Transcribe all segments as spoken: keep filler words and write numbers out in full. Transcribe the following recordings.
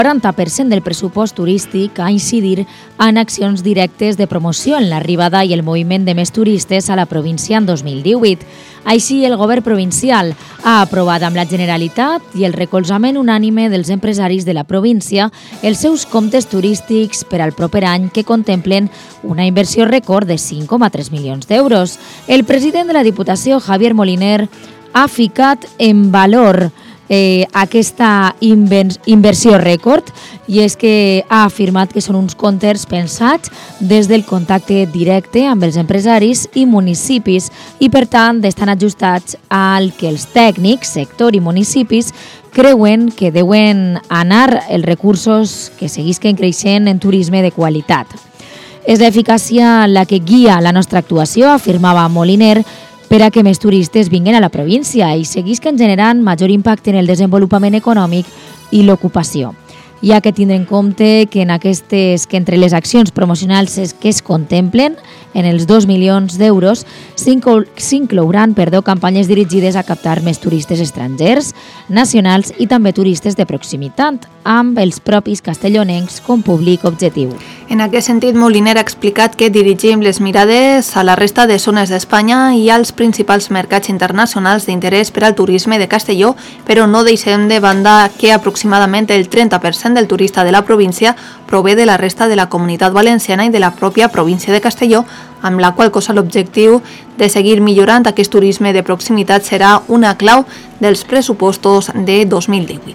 quaranta per cent del pressupost turístic a incidir en accions directes de promoció en l'arribada i el moviment de més turistes a la província en dos mil divuit. Així, el govern provincial ha aprovat amb la Generalitat i el recolzament unànime dels empresaris de la província els seus comptes turístics per al proper any que contemplen una inversió rècord de cinc coma tres milions d'euros. El president de la Diputació, Javier Moliner, ha ficat en valor Eh, aquesta inversió rècord i és que ha afirmat que són uns comptes pensats des del contacte directe amb els empresaris i municipis i per tant estan ajustats al que els tècnics, sector i municipis creuen que deuen anar els recursos que seguisquen creixent en turisme de qualitat. És l'eficàcia la que guia la nostra actuació, afirmava Moliner, per a que més turistes vinguin a la província i seguisquen generant major impacte en el desenvolupament econòmic i l'ocupació. Hi ha que tindre en compte que, en aquestes, que entre les accions promocionals que es contemplen en els dos milions d'euros s'inclouran perdó, campanyes dirigides a captar més turistes estrangers, nacionals i també turistes de proximitat, amb els propis castellonencs com públic objectiu. En aquest sentit, Moliner ha explicat que dirigim les mirades a la resta de zones d'Espanya i als principals mercats internacionals d'interès per al turisme de Castelló, però no deixem de banda que aproximadament el trenta per cent del turista de la província prové de la resta de la Comunitat Valenciana i de la pròpia província de Castelló, amb la qual cosa l'objectiu de seguir millorant aquest turisme de proximitat serà una clau dels pressupostos de dos mil divuit.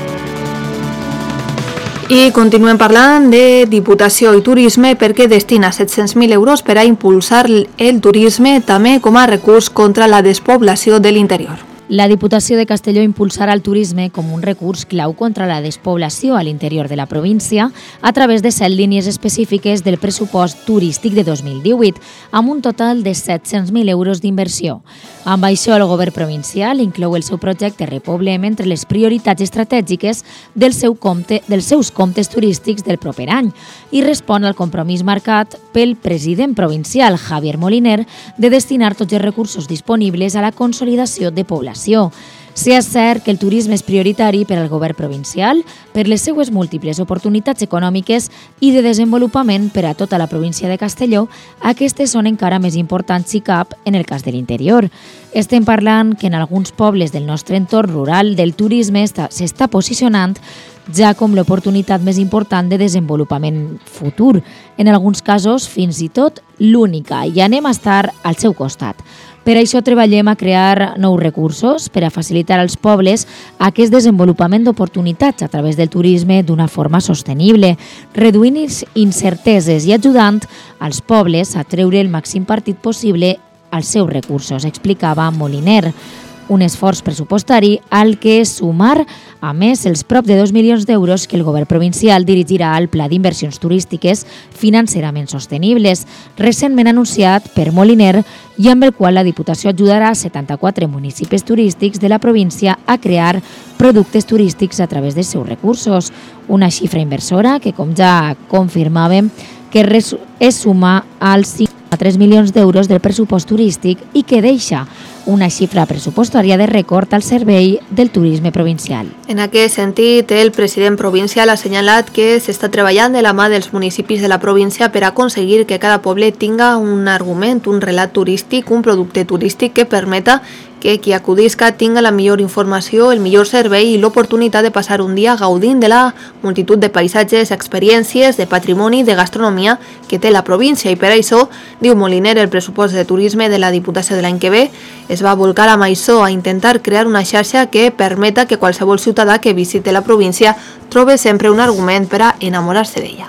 I continuem parlant de Diputació i Turisme perquè destina set-cents mil euros per a impulsar el turisme també com a recurs contra la despoblació de l'interior. La Diputació de Castelló impulsarà el turisme com un recurs clau contra la despoblació a l'interior de la província a través de set línies específiques del pressupost turístic de dos mil divuit, amb un total de set-cents mil euros d'inversió. Amb això, el govern provincial inclou el seu projecte Repoblem entre les prioritats estratègiques del seu compte, dels seus comptes turístics del proper any i respon al compromís marcat pel president provincial, Javier Moliner, de destinar tots els recursos disponibles a la consolidació de població. Si és cert que el turisme és prioritari per al govern provincial, per les seues múltiples oportunitats econòmiques i de desenvolupament per a tota la província de Castelló, aquestes són encara més importants si cap en el cas de l'interior. Estem parlant que en alguns pobles del nostre entorn rural del turisme s'està posicionant ja com l'oportunitat més important de desenvolupament futur, en alguns casos fins i tot l'única, i anem a estar al seu costat. Per això treballem a crear nous recursos per a facilitar als pobles aquest desenvolupament d'oportunitats a través del turisme d'una forma sostenible, reduint incerteses i ajudant als pobles a treure el màxim partit possible als seus recursos, explicava Moliner. Un esforç pressupostari al que sumar, a més, els prop de dos milions d'euros que el govern provincial dirigirà al Pla d'Inversions Turístiques Financerament Sostenibles, recentment anunciat per Moliner i amb el qual la Diputació ajudarà a setanta-quatre municipis turístics de la província a crear productes turístics a través dels seus recursos. Una xifra inversora que, com ja confirmàvem, que es suma als cinc coma tres milions d'euros del pressupost turístic i que deixa una xifra pressupostària de rècord al servei del turisme provincial. En aquest sentit, el president provincial ha assenyalat que s'està treballant de la mà dels municipis de la província per aconseguir que cada poble tinga un argument, un relat turístic, un producte turístic que permeta que qui acudisca tinga la millor informació, el millor servei i l'oportunitat de passar un dia gaudint de la multitud de paisatges, experiències, de patrimoni, de gastronomia que té la província. I per això, diu Moliner, el pressupost de turisme de la Diputació de l'any que ve es va volcar amb això a intentar crear una xarxa que permeta que qualsevol ciutadà que visite la província trobe sempre un argument per a enamorar-se d'ella.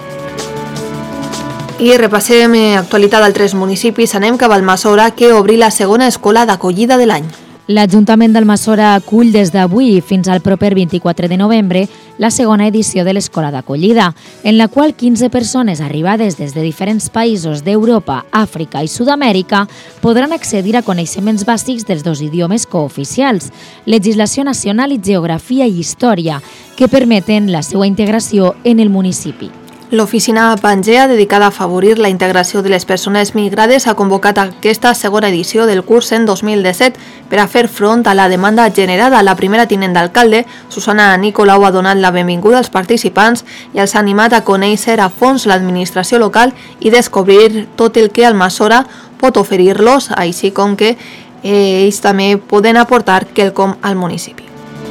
I repassem actualitat d'altres municipis. Anem cap a Almassora, que obri la segona escola d'acollida de l'any. L'Ajuntament d'Almassora acull des d'avui fins al proper vint-i-quatre de novembre la segona edició de l'Escola d'Acollida, en la qual quinze persones arribades des de diferents països d'Europa, Àfrica i Sud-amèrica podran accedir a coneixements bàsics dels dos idiomes cooficials, legislació nacional i geografia i història, que permeten la seva integració en el municipi. L'oficina Pangea, dedicada a afavorir la integració de les persones migrades, ha convocat aquesta segona edició del curs en dos mil disset per a fer front a la demanda generada. La primera tinent d'alcalde, Susana Nicolau, ha donat la benvinguda als participants i els ha animat a conèixer a fons l'administració local i descobrir tot el que Almassora pot oferir-los, així com que eh, ells també poden aportar quelcom al municipi.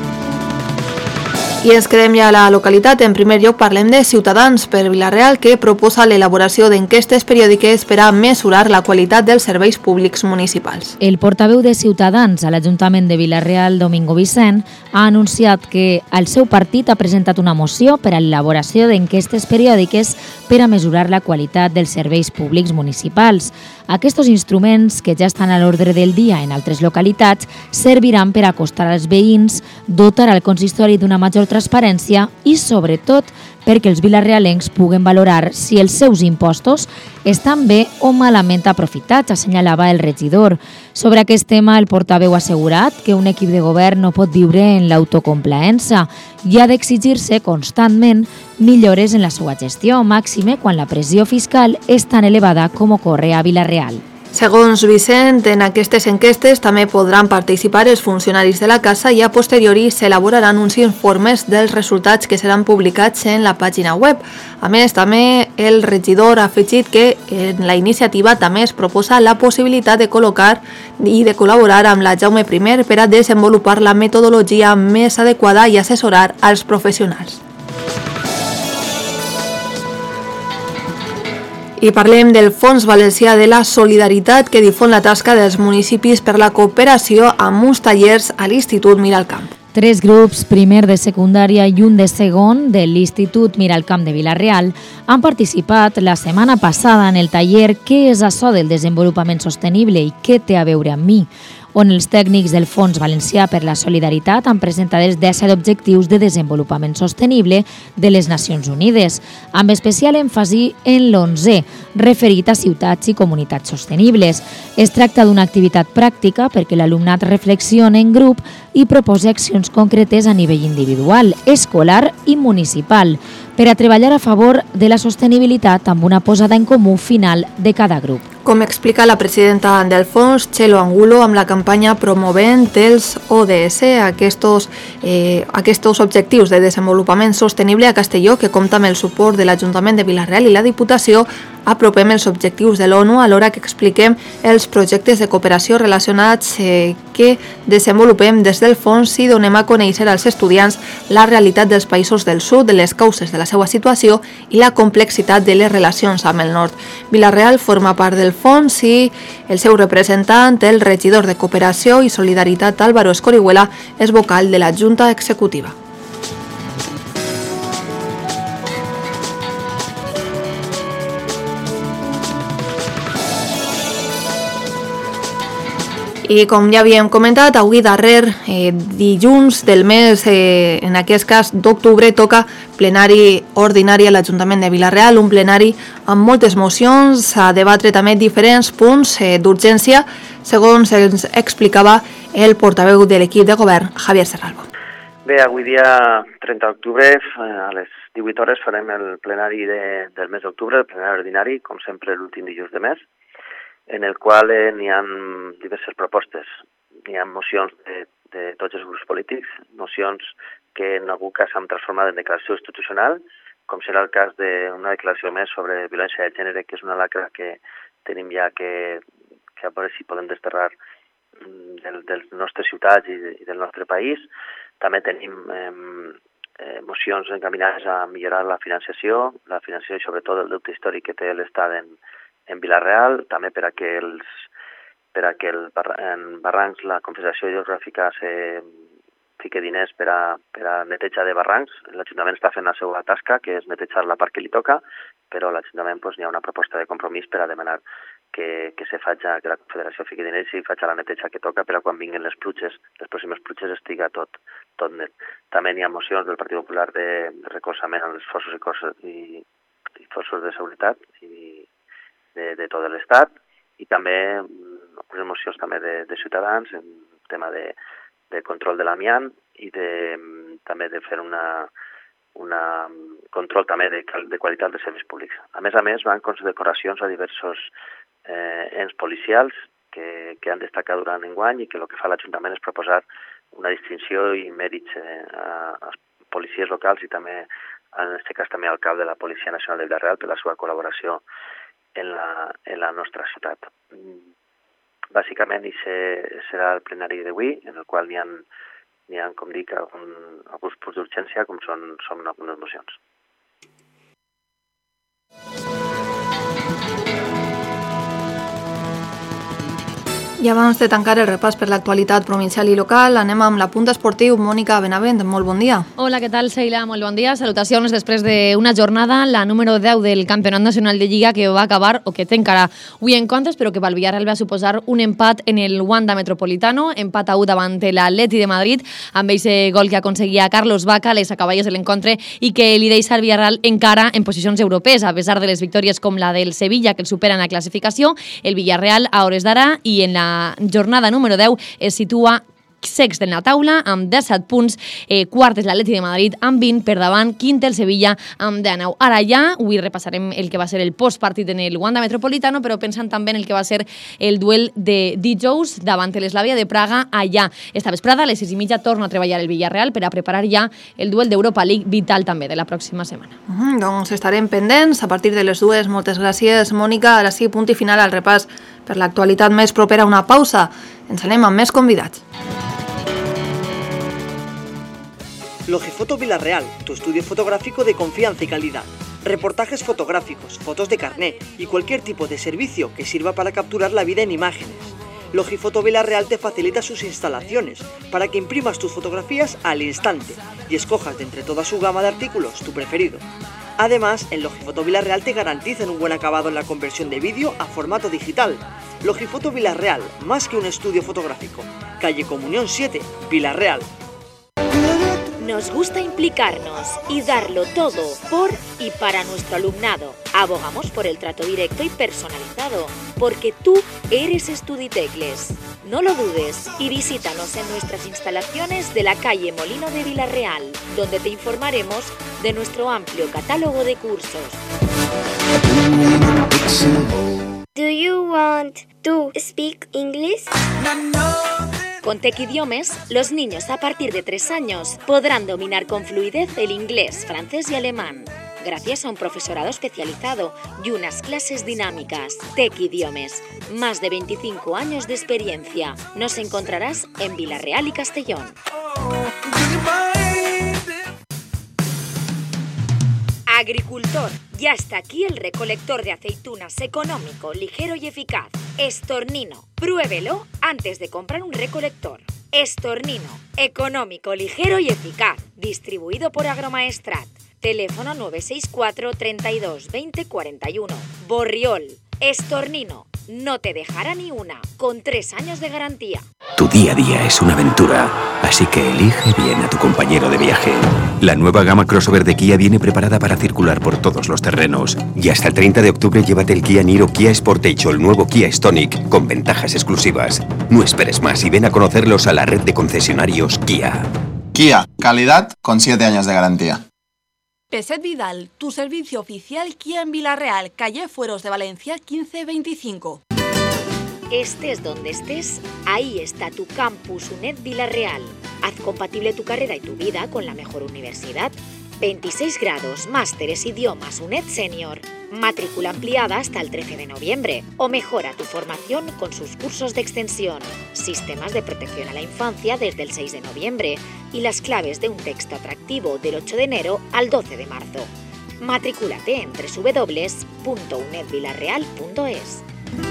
I ens quedem ja a la localitat. En primer lloc parlem de Ciutadans per Vila-real, que proposa l'elaboració d'enquestes periòdiques per a mesurar la qualitat dels serveis públics municipals. El portaveu de Ciutadans a l'Ajuntament de Vila-real, Domingo Vicent, ha anunciat que el seu partit ha presentat una moció per a l'elaboració d'enquestes periòdiques per a mesurar la qualitat dels serveis públics municipals. Aquests instruments, que ja estan a l'ordre del dia en altres localitats, serviran per acostar als veïns, dotar al consistori d'una major transparència i, sobretot, perquè els vilarealencs puguen valorar si els seus impostos estan bé o malament aprofitats, assenyalava el regidor. Sobre aquest tema, el portaveu ha assegurat que un equip de govern no pot viure en l'autocomplaença i ha d'exigir-se constantment millores en la seva gestió, màxime quan la pressió fiscal és tan elevada com ocorre a Vila-real. Segons Vicent, en aquestes enquestes també podran participar els funcionaris de la casa i a posteriori s'elaboraran uns informes dels resultats que seran publicats en la pàgina web. A més, també el regidor ha afegit que en la iniciativa també es proposa la possibilitat de col·locar i de col·laborar amb la Jaume I per a desenvolupar la metodologia més adequada i assessorar als professionals. I parlem del Fons Valencià de la Solidaritat, que difon la tasca dels municipis per la cooperació amb uns tallers a l'Institut Miralcamp. Tres grups, primer de secundària i un de segon de l'Institut Miralcamp de Vila-real, han participat la setmana passada en el taller Què és això del desenvolupament sostenible i què té a veure amb mi?, on els tècnics del Fons Valencià per la Solidaritat han presentat els disset objectius de desenvolupament sostenible de les Nacions Unides, amb especial èmfasi en l'onzè, referit a ciutats i comunitats sostenibles. Es tracta d'una activitat pràctica perquè l'alumnat reflexiona en grup i proposa accions concretes a nivell individual, escolar i municipal, per a treballar a favor de la sostenibilitat amb una posada en comú final de cada grup. Com explica la presidenta del fons, Txelo Angulo, amb la campanya promovent els O D S, aquests, eh, aquests objectius de desenvolupament sostenible a Castelló, que compta amb el suport de l'Ajuntament de Vila-real i la Diputació, apropem els objectius de l'ONU alhora que expliquem els projectes de cooperació relacionats eh, que desenvolupem des del fons i donem a conèixer als estudiants la realitat dels països del sud, de les causes de la seva situació i la complexitat de les relacions amb el nord. Vila-real forma part del fons i el seu representant, el regidor de Cooperació i Solidaritat Álvaro Escorihuela, és vocal de la Junta Executiva. I com ja havíem comentat, avui darrer eh, dilluns del mes, eh, en aquest cas d'octubre, toca plenari ordinari a l'Ajuntament de Vila-real, un plenari amb moltes mocions, a debatre també diferents punts eh, d'urgència, segons ens explicava el portaveu de l'equip de govern, Javier Serralbo. Bé, avui dia trenta d'octubre, a les divuit hores, farem el plenari de, del mes d'octubre, el plenari ordinari, com sempre l'últim dilluns de mes, en el qual eh, n'hi ha diverses propostes. N'hi ha mocions de, de tots els grups polítics, mocions que en algun cas s'han transformat en declaració institucional, com serà el cas d'una declaració més sobre violència de gènere, que és una lacra que tenim ja que, que a veure si podem desterrar del, dels nostres ciutats i, i del nostre país. També tenim eh, eh, mocions encaminades a millorar la financiació, la financiació i sobretot el deute històric que té l'Estat en en Vila-real, també per a que, els, per a que el, en Barrancs la Confederació Hidrogràfica se fique diners per a, per a neteja de barrancs. L'Ajuntament està fent la seva tasca, que és netejar la part que li toca, però l'Ajuntament pues, hi ha una proposta de compromís per a demanar que, que se faci, que la Confederació fiqui diners i faci la neteja que toca per a quan vinguin les pluges, les pròximes pluges estiga tot, tot net. També hi ha mocions del Partit Popular de recolzament a les forces i, cossos, i, i forces de seguretat i De, de tot l'Estat, i també unes mocions també de, de ciutadans en tema de, de control de l'amiant i de, també de fer una, una control també de, de qualitat dels serveis públics. A més a més, van condecoracions a diversos eh, ens policials que, que han destacat durant l'enguany i que el que fa l'Ajuntament és proposar una distinció i mèrits eh, a, a policies locals i també, en aquest cas, també al cap de la Policia Nacional de Vila-real per la seva col·laboració en la, en la nostra ciutat. Bàsicament, aquest serà el plenari d'avui, en el qual n'hi ha, n'hi ha com dic, algun, alguns punts d'urgència, com són, són algunes mocions. I abans de tancar el repàs per l'actualitat provincial i local, anem amb l'apunt esportiu. Mònica Benavent, molt bon dia. Hola, què tal, Sheila? Molt bon dia. Salutacions després d'una jornada, la número deu del Campionat Nacional de Lliga, que va acabar, o que té encara avui en comptes, però que pel Villarreal va suposar un empat en el Wanda Metropolitano, empat a u davant l'Atleti de Madrid, amb aquest gol que aconseguia Carlos Vaca, les acaballes de l'encontre, i que li deixa el Villarreal encara en posicions europees, a pesar de les victòries com la del Sevilla, que el supera en la classificació. El Villarreal, a hores d'ara, i en la jornada número deu, es situa sext en la taula amb disset punts, eh, quart és l'Atleti de Madrid amb vint, per davant quint el Sevilla amb dinou. Ara ja, avui repassarem el que va ser el postpartit en el Wanda Metropolitano, però pensant també en el que va ser el duel de dijous davant l'Slavia de Praga allà. Esta vesprada, a les sis i mitja, torna a treballar el Villarreal per a preparar ja el duel d'Europa League, vital també, de la pròxima setmana. Mm, doncs estarem pendents a partir de les dues. Moltes gràcies, Mònica. Ara sí, punt i final al repàs per l'actualitat més propera. Una pausa. Ens anem amb més convidats. Logifoto Vila-real, tu estudio fotográfico de confianza y calidad. Reportajes fotográficos, fotos de carné y cualquier tipo de servicio que sirva para capturar la vida en imágenes. Logifoto Vila-real te facilita sus instalaciones para que imprimas tus fotografías al instante y escojas de entre toda su gama de artículos tu preferido. Además, en Logifoto Vila-real te garantizan un buen acabado en la conversión de vídeo a formato digital. Logifoto Vila-real, más que un estudio fotográfico. Calle Comunión siete, Vila-real. Nos gusta implicarnos y darlo todo por y para nuestro alumnado. Abogamos por el trato directo y personalizado, porque tú eres Estuditecles. No lo dudes y visítanos en nuestras instalaciones de la calle Molino de Vila-real, donde te informaremos de nuestro amplio catálogo de cursos. Do you want to speak English? Con Tequidiomes, los niños a partir de tres años podrán dominar con fluidez el inglés, francés y alemán, gracias a un profesorado especializado y unas clases dinámicas. Tequidiomes, más de veinticinco años de experiencia. Nos encontrarás en Vila-real y Castellón. Agricultor, ya está aquí el recolector de aceitunas económico, ligero y eficaz. Estornino, pruébelo antes de comprar un recolector. Estornino, económico, ligero y eficaz. Distribuido por Agromaestrat. Teléfono nueve seis cuatro, treinta y dos, veinte, cuarenta y uno. Borriol, Estornino, no te dejará ni una, con tres años de garantía. Tu día a día es una aventura, así que elige bien a tu compañero de viaje. La nueva gama crossover de Kia viene preparada para circular por todos los terrenos. Y hasta el treinta de octubre llévate el Kia Niro, Kia Sportage o el nuevo Kia Stonic con ventajas exclusivas. No esperes más y ven a conocerlos a la red de concesionarios Kia. Kia, calidad con siete años de garantía. Peset Vidal, tu servicio oficial Kia en Vila-real, calle Fueros de Valencia quince veinticinco. Estés donde estés, ahí está tu campus UNED Vila-real. Haz compatible tu carrera y tu vida con la mejor universidad. veintiséis grados, másteres, idiomas, UNED Senior. Matrícula ampliada hasta el trece de noviembre. O mejora tu formación con sus cursos de extensión. Sistemas de protección a la infancia desde el seis de noviembre. Y las claves de un texto atractivo del ocho de enero al doce de marzo. Matrículate en doble u doble u doble u punto uned vilarreal punto es.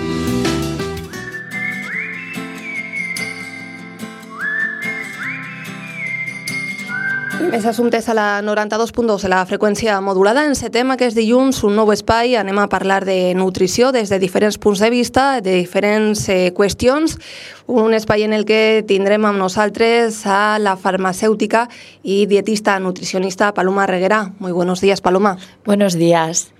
I més assumptes a la noranta-dos punt dos, a la freqüència modulada. Encetem aquest dilluns un nou espai. Anem a parlar de nutrició des de diferents punts de vista, de diferents eh, qüestions. Un espai en el que tindrem amb nosaltres a la farmacèutica i dietista nutricionista Paloma Reguera. Muy buenos días, Paloma. Buenos días.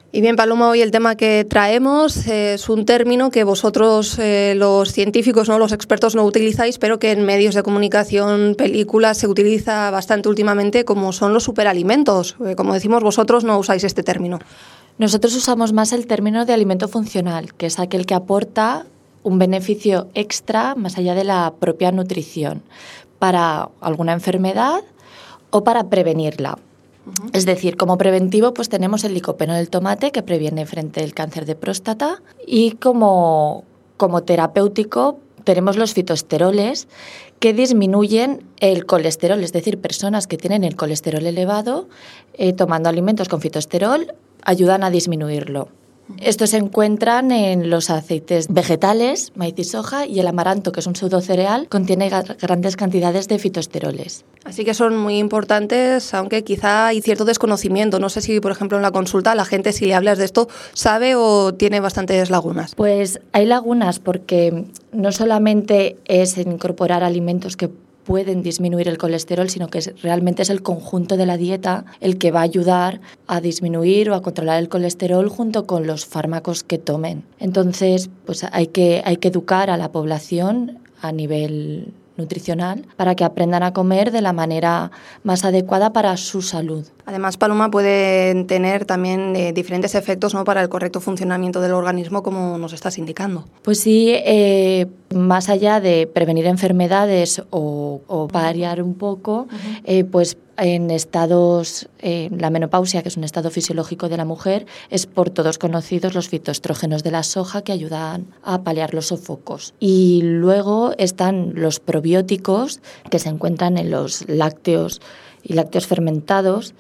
Y bien, Paloma, hoy el tema que traemos es un término que vosotros, eh, los científicos, no, los expertos, no utilizáis, pero que en medios de comunicación, películas, se utiliza bastante últimamente, como son los superalimentos. Eh, como decimos, vosotros no usáis este término. Nosotros usamos más el término de alimento funcional, que es aquel que aporta un beneficio extra más allá de la propia nutrición para alguna enfermedad o para prevenirla. Uh-huh. Es decir, como preventivo pues tenemos el licopeno del tomate, que previene frente al cáncer de próstata, y como, como terapéutico tenemos los fitoesteroles, que disminuyen el colesterol, es decir, personas que tienen el colesterol elevado, eh, tomando alimentos con fitoesterol, ayudan a disminuirlo. Estos se encuentran en los aceites vegetales, maíz y soja, y el amaranto, que es un pseudocereal, contiene grandes cantidades de fitoesteroles. Así que son muy importantes, aunque quizá hay cierto desconocimiento. No sé si, por ejemplo, en la consulta la gente, si le hablas de esto, sabe o tiene bastantes lagunas. Pues hay lagunas porque no solamente es incorporar alimentos que pueden disminuir el colesterol, sino que es, realmente es el conjunto de la dieta el que va a ayudar a disminuir o a controlar el colesterol junto con los fármacos que tomen. Entonces, pues hay que, hay que educar a la población a nivel nutricional para que aprendan a comer de la manera más adecuada para su salud. Además, Paloma, pueden tener también eh, diferentes efectos, ¿no?, para el correcto funcionamiento del organismo, como nos estás indicando. Pues sí, eh, más allá de prevenir enfermedades o, o variar un poco, uh-huh. eh, pues en estados, eh, la menopausia, que es un estado fisiológico de la mujer, es por todos conocidos los fitoestrógenos de la soja, que ayudan a paliar los sofocos. Y luego están los probióticos, que se encuentran en los lácteos y lácteos fermentados,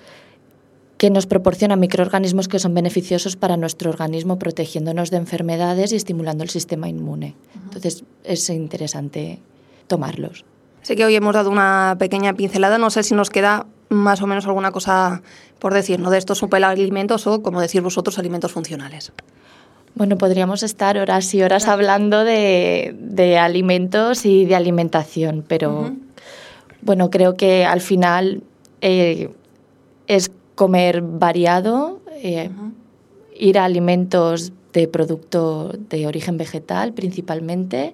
que nos proporcionan microorganismos que son beneficiosos para nuestro organismo, protegiéndonos de enfermedades y estimulando el sistema inmune. Uh-huh. Entonces es interesante tomarlos. Sé que hoy hemos dado una pequeña pincelada, no sé si nos queda más o menos alguna cosa por decir, ¿no?, de estos superalimentos o, como decís vosotros, alimentos funcionales. Bueno, podríamos estar horas y horas hablando de, de alimentos y de alimentación, pero uh-huh. bueno, creo que al final eh, es comer variado, eh, uh-huh. ir a alimentos de producto de origen vegetal principalmente,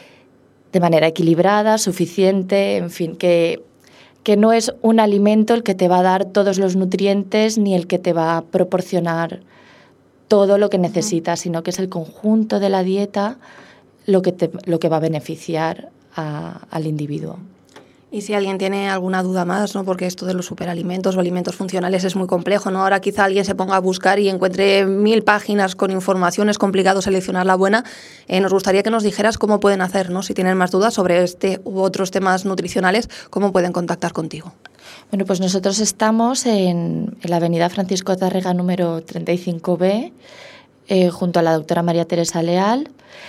de manera equilibrada, suficiente, en fin, que, que no es un alimento el que te va a dar todos los nutrientes ni el que te va a proporcionar todo lo que necesitas, sino que es el conjunto de la dieta lo que, te, lo que va a beneficiar a, al individuo. Y si alguien tiene alguna duda más, ¿no?, porque esto de los superalimentos o alimentos funcionales es muy complejo, ¿no? Ahora quizá alguien se ponga a buscar y encuentre mil páginas con información, es complicado seleccionar la buena. Eh, nos gustaría que nos dijeras cómo pueden hacer, ¿no? Si tienen más dudas sobre este u otros temas nutricionales, cómo pueden contactar contigo. Bueno, pues nosotros estamos en, en la avenida Francisco Tárrega número treinta y cinco B, eh, junto a la doctora María Teresa Leal.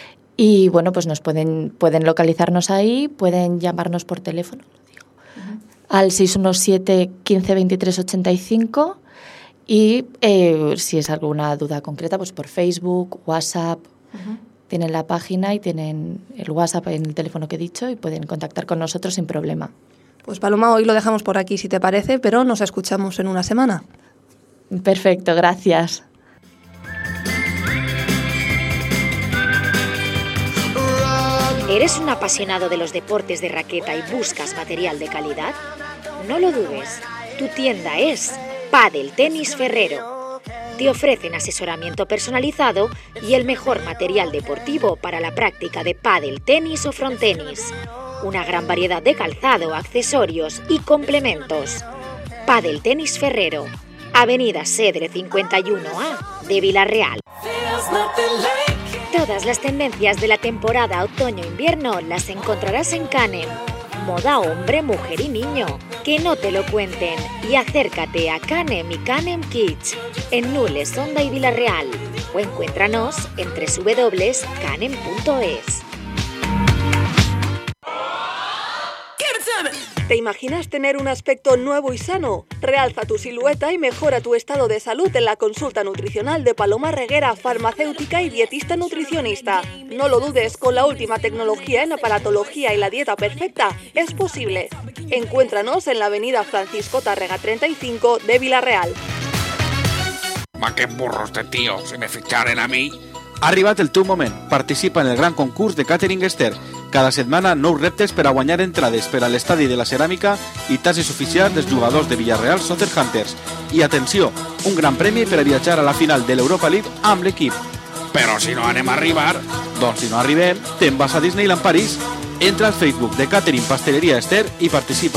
Y bueno, pues nos pueden, pueden localizarnos ahí, pueden llamarnos por teléfono, lo digo, uh-huh. al seis uno siete, quince, veintitrés, ochenta y cinco, y eh, si es alguna duda concreta, pues por Facebook, WhatsApp, uh-huh. tienen la página y tienen el WhatsApp en el teléfono que he dicho y pueden contactar con nosotros sin problema. Pues Paloma, hoy lo dejamos por aquí si te parece, pero nos escuchamos en una semana. Perfecto, gracias. ¿Eres un apasionado de los deportes de raqueta y buscas material de calidad? No lo dudes, tu tienda es Pádel Tenis Ferrero. Te ofrecen asesoramiento personalizado y el mejor material deportivo para la práctica de pádel, tenis o frontenis. Una gran variedad de calzado, accesorios y complementos. Pádel Tenis Ferrero, Avenida Sedre cincuenta y uno A de Vila-real. Todas las tendencias de la temporada otoño-invierno las encontrarás en Canem. Moda hombre, mujer y niño. Que no te lo cuenten y acércate a Canem y Canem Kids en Nules, Onda y Vila-real o encuéntranos en doble u doble u doble u punto canem punto es. ¿Te imaginas tener un aspecto nuevo y sano? Realza tu silueta y mejora tu estado de salud en la consulta nutricional de Paloma Reguera, farmacéutica y dietista nutricionista. No lo dudes, con la última tecnología en aparatología y la dieta perfecta, es posible. Encuéntranos en la avenida Francisco Tárrega treinta y cinco de Vila-real. Ma que burro este tío, si me ficharen a mi... Ha arribat el teu moment. Participa en el gran concurs de Catering Esther. Cada setmana, nous reptes per a guanyar entrades per a l'estadi de la ceràmica i tasses oficials dels jugadors de Villarreal Soccer Hunters. I atenció, un gran premi per a viatjar a la final de l'Europa League amb l'equip. Però si no anem a arribar... Doncs si no arribem, te'n vas a Disneyland París. Entra al Facebook de Catering Pastelería Esther i participa.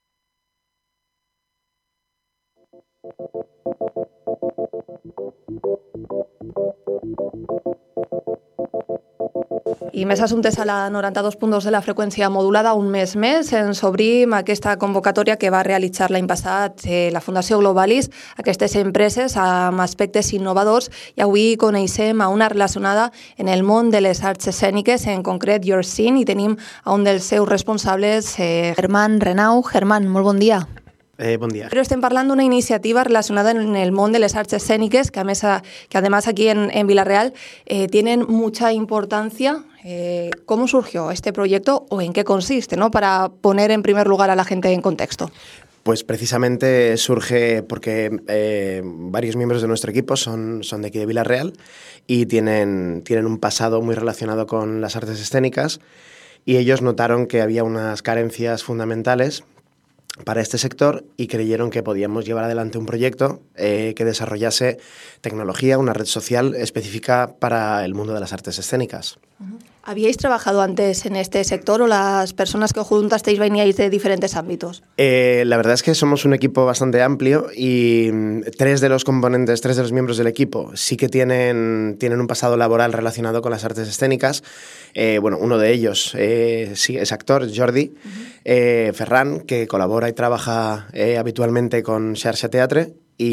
I més assumptes a la noranta-dos punt dos de la freqüència modulada. Un mes més ens obrim aquesta convocatòria que va realitzar l'any passat eh, la Fundació Globalis, aquestes empreses amb aspectes innovadors, i avui coneixem a una relacionada en el món de les arts escèniques, en concret Your Scene, i tenim a un dels seus responsables, eh, Germán Renau. Germán, molt bon dia. Eh, bon dia. Pero estem parlant d'una iniciativa relacionada en el món de les arts escénicas que, a mesa, que además aquí en, en Villarreal eh, tienen mucha importancia. Eh, ¿Cómo surgió este proyecto o en qué consiste, ¿no? Para poner en primer lugar a la gente en contexto. Pues precisamente surge porque eh, varios miembros de nuestro equipo son, son de aquí de Villarreal y tienen, tienen un pasado muy relacionado con las artes escénicas, y ellos notaron que había unas carencias fundamentales para este sector y creyeron que podíamos llevar adelante un proyecto eh, que desarrollase tecnología, una red social específica para el mundo de las artes escénicas. Uh-huh. ¿Habíais trabajado antes en este sector o las personas que os juntasteis veníais de diferentes ámbitos? Eh, la verdad es que somos un equipo bastante amplio y tres de los componentes, tres de los miembros del equipo sí que tienen, tienen un pasado laboral relacionado con las artes escénicas. Eh, bueno, uno de ellos eh, sí, es actor, Jordi, uh-huh. eh, Ferran, que colabora y trabaja eh, habitualmente con Xarxa Teatre,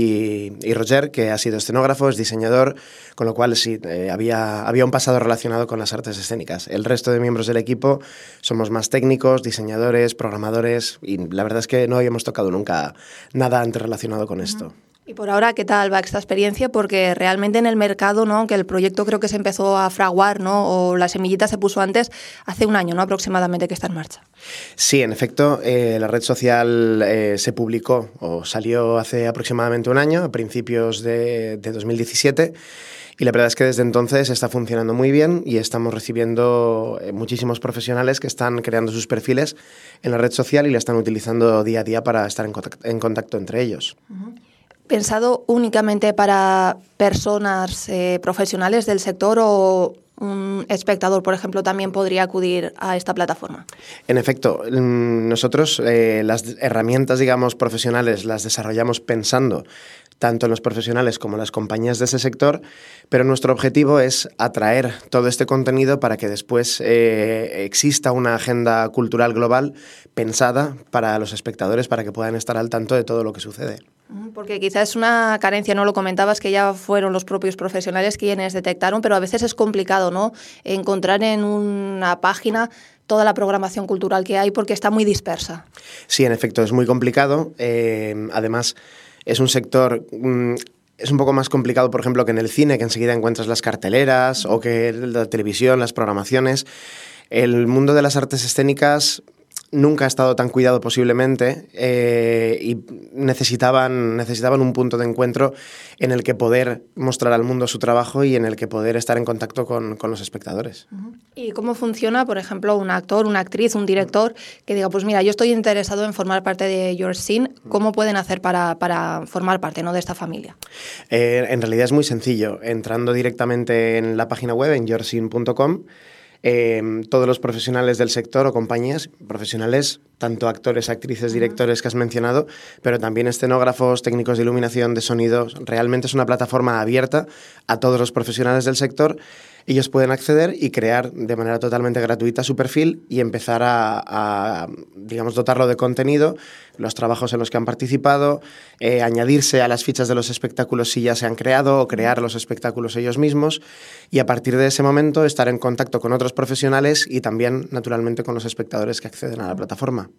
y, y Roger, que ha sido escenógrafo, es diseñador, con lo cual sí, eh, había, había un pasado relacionado con las artes escénicas. El resto de miembros del equipo somos más técnicos, diseñadores, programadores, y la verdad es que no habíamos tocado nunca nada antes relacionado con uh-huh. esto. Y por ahora, ¿qué tal va esta experiencia? Porque realmente en el mercado, ¿no? Que el proyecto creo que se empezó a fraguar, ¿no? O la semillita se puso antes, hace un año, ¿no? Aproximadamente, que está en marcha. Sí, en efecto, eh, la red social eh, se publicó o salió hace aproximadamente un año, a principios de, de dos mil diecisiete, y la verdad es que desde entonces está funcionando muy bien y estamos recibiendo eh, muchísimos profesionales que están creando sus perfiles en la red social y la están utilizando día a día para estar en contacto, en contacto entre ellos. Uh-huh. ¿Pensado únicamente para personas eh, profesionales del sector o un espectador, por ejemplo, también podría acudir a esta plataforma? En efecto, nosotros eh, las herramientas, digamos, profesionales las desarrollamos pensando tanto en los profesionales como en las compañías de ese sector, pero nuestro objetivo es atraer todo este contenido para que después eh, exista una agenda cultural global pensada para los espectadores, para que puedan estar al tanto de todo lo que sucede. Porque quizás es una carencia, ¿no? Lo comentabas, que ya fueron los propios profesionales quienes detectaron, pero a veces es complicado, ¿no? Encontrar en una página toda la programación cultural que hay porque está muy dispersa. Sí, en efecto, es muy complicado. Eh, además, es un sector... Mmm, es un poco más complicado, por ejemplo, que en el cine, que enseguida encuentras las carteleras, o que en la televisión, las programaciones. El mundo de las artes escénicas nunca ha estado tan cuidado posiblemente eh, y necesitaban, necesitaban un punto de encuentro en el que poder mostrar al mundo su trabajo y en el que poder estar en contacto con, con los espectadores. Uh-huh. ¿Y cómo funciona, por ejemplo, un actor, una actriz, un director que diga, pues mira, yo estoy interesado en formar parte de Your Scene? ¿Cómo pueden hacer para, para formar parte, ¿no?, de esta familia? Eh, en realidad es muy sencillo. Entrando directamente en la página web, en your scene punto com, Eh, todos los profesionales del sector o compañías, profesionales, tanto actores, actrices, directores que has mencionado, pero también escenógrafos, técnicos de iluminación, de sonido. Realmente es una plataforma abierta a todos los profesionales del sector. Ellos pueden acceder y crear de manera totalmente gratuita su perfil y empezar a, a digamos, dotarlo de contenido, los trabajos en los que han participado, eh, añadirse a las fichas de los espectáculos si ya se han creado o crear los espectáculos ellos mismos, y a partir de ese momento estar en contacto con otros profesionales y también, naturalmente, con los espectadores que acceden a la plataforma.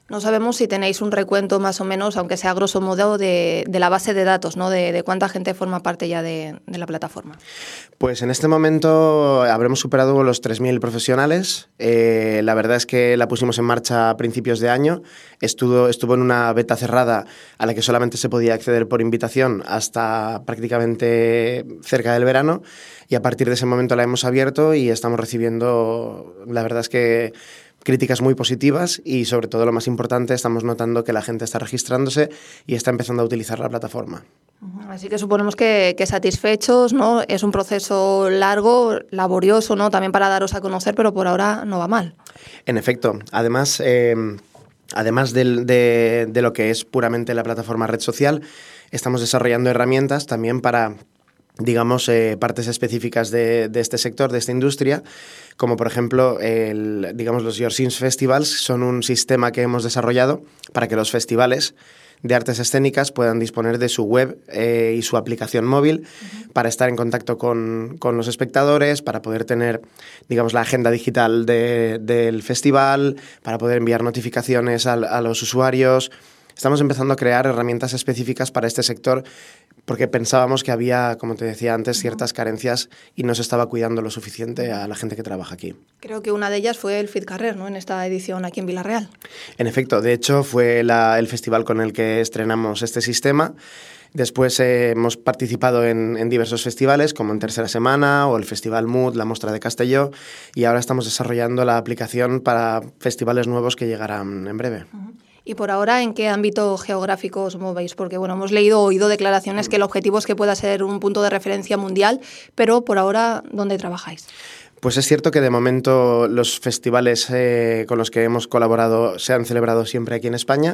No sabemos si tenéis un recuento más o menos, aunque sea grosso modo, de, de la base de datos, ¿no? De, de cuánta gente forma parte ya de, de la plataforma. Pues en este momento habremos superado los tres mil profesionales. Eh, la verdad es que la pusimos en marcha a principios de año. Estuvo, estuvo en una beta cerrada a la que solamente se podía acceder por invitación hasta prácticamente cerca del verano. Y a partir de ese momento la hemos abierto y estamos recibiendo, la verdad es que, críticas muy positivas y, sobre todo, lo más importante, estamos notando que la gente está registrándose y está empezando a utilizar la plataforma. Así que suponemos que, que satisfechos, ¿no? Es un proceso largo, laborioso, ¿no? También para daros a conocer, pero por ahora no va mal. En efecto. Además, eh, además del, de, de lo que es puramente la plataforma red social, estamos desarrollando herramientas también para, digamos, eh, partes específicas de, de este sector, de esta industria, como por ejemplo, el, digamos, los Your Scenes Festivals son un sistema que hemos desarrollado para que los festivales de artes escénicas puedan disponer de su web eh, y su aplicación móvil uh-huh. para estar en contacto con, con los espectadores, para poder tener, digamos, la agenda digital de, del festival, para poder enviar notificaciones a, a los usuarios. Estamos empezando a crear herramientas específicas para este sector porque pensábamos que había, como te decía antes, ciertas carencias y no se estaba cuidando lo suficiente a la gente que trabaja aquí. Creo que una de ellas fue el FitCarrer, ¿no? En esta edición aquí en Vila-real. En efecto, de hecho fue la, el festival con el que estrenamos este sistema. Después eh, hemos participado en, en diversos festivales, como en Tercera Semana o el Festival Mood, la Mostra de Castelló, y ahora estamos desarrollando la aplicación para festivales nuevos que llegarán en breve. Uh-huh. Y por ahora, ¿en qué ámbito geográfico os movéis? Porque bueno, hemos leído o oído declaraciones que el objetivo es que pueda ser un punto de referencia mundial, pero por ahora, ¿dónde trabajáis? Pues es cierto que de momento los festivales eh, con los que hemos colaborado se han celebrado siempre aquí en España,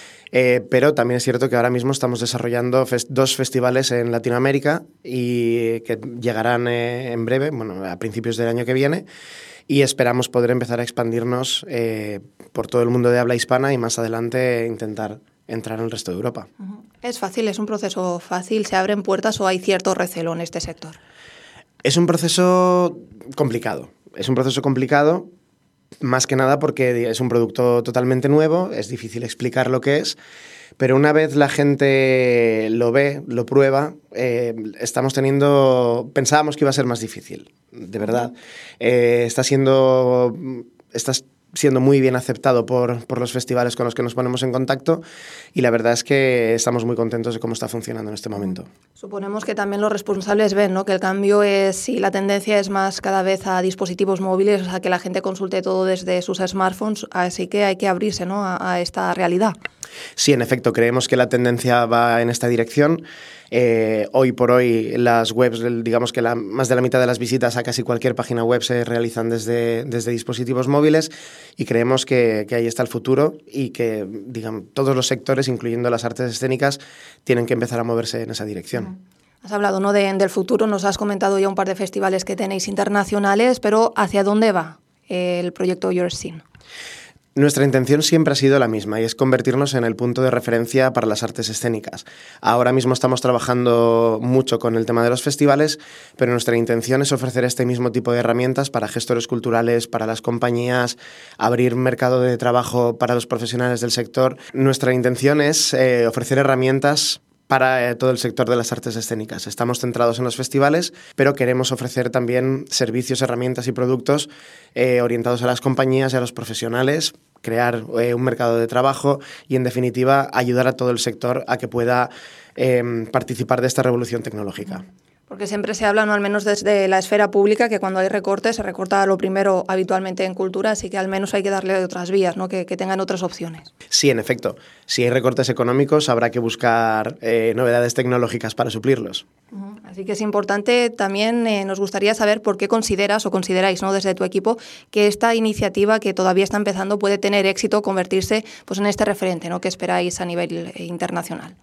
eh, pero también es cierto que ahora mismo estamos desarrollando fest- dos festivales en Latinoamérica y que llegarán eh, en breve, bueno, a principios del año que viene. Y esperamos poder empezar a expandirnos eh, por todo el mundo de habla hispana y más adelante intentar entrar en el resto de Europa. ¿Es fácil? ¿Es un proceso fácil? ¿Se abren puertas o hay cierto recelo en este sector? Es un proceso complicado. Es un proceso complicado más que nada porque es un producto totalmente nuevo, es difícil explicar lo que es, pero una vez la gente lo ve, lo prueba, eh, estamos teniendo... Pensábamos que iba a ser más difícil, de verdad. Eh, está siendo... Está siendo muy bien aceptado por, por los festivales con los que nos ponemos en contacto y la verdad es que estamos muy contentos de cómo está funcionando en este momento. Suponemos que también los responsables ven, ¿no? Que el cambio es, si la tendencia es más cada vez a dispositivos móviles, a que la gente consulte todo desde sus smartphones, así que hay que abrirse, ¿no? a, a esta realidad. Sí, en efecto, creemos que la tendencia va en esta dirección. Eh, hoy por hoy las webs, digamos que la, más de la mitad de las visitas a casi cualquier página web se realizan desde, desde dispositivos móviles y creemos que, que ahí está el futuro y que, digamos, todos los sectores, incluyendo las artes escénicas, tienen que empezar a moverse en esa dirección. Has hablado, ¿no? de, del futuro, nos has comentado ya un par de festivales que tenéis internacionales, pero ¿hacia dónde va el proyecto Your Scene? Nuestra intención siempre ha sido la misma y es convertirnos en el punto de referencia para las artes escénicas. Ahora mismo estamos trabajando mucho con el tema de los festivales, pero nuestra intención es ofrecer este mismo tipo de herramientas para gestores culturales, para las compañías, abrir mercado de trabajo para los profesionales del sector. Nuestra intención es eh, ofrecer herramientas para eh, todo el sector de las artes escénicas. Estamos centrados en los festivales, pero queremos ofrecer también servicios, herramientas y productos eh, orientados a las compañías y a los profesionales, crear eh, un mercado de trabajo y, en definitiva, ayudar a todo el sector a que pueda eh, participar de esta revolución tecnológica. Porque siempre se habla, ¿no? Al menos desde la esfera pública, que cuando hay recortes se recorta lo primero habitualmente en cultura, así que al menos hay que darle otras vías, ¿no? que, que tengan otras opciones. Sí, en efecto. Si hay recortes económicos, habrá que buscar eh, novedades tecnológicas para suplirlos. Uh-huh. Así que es importante también, eh, nos gustaría saber por qué consideras o consideráis, ¿no? desde tu equipo, que esta iniciativa que todavía está empezando puede tener éxito, convertirse pues, en este referente, ¿no? que esperáis a nivel eh, internacional.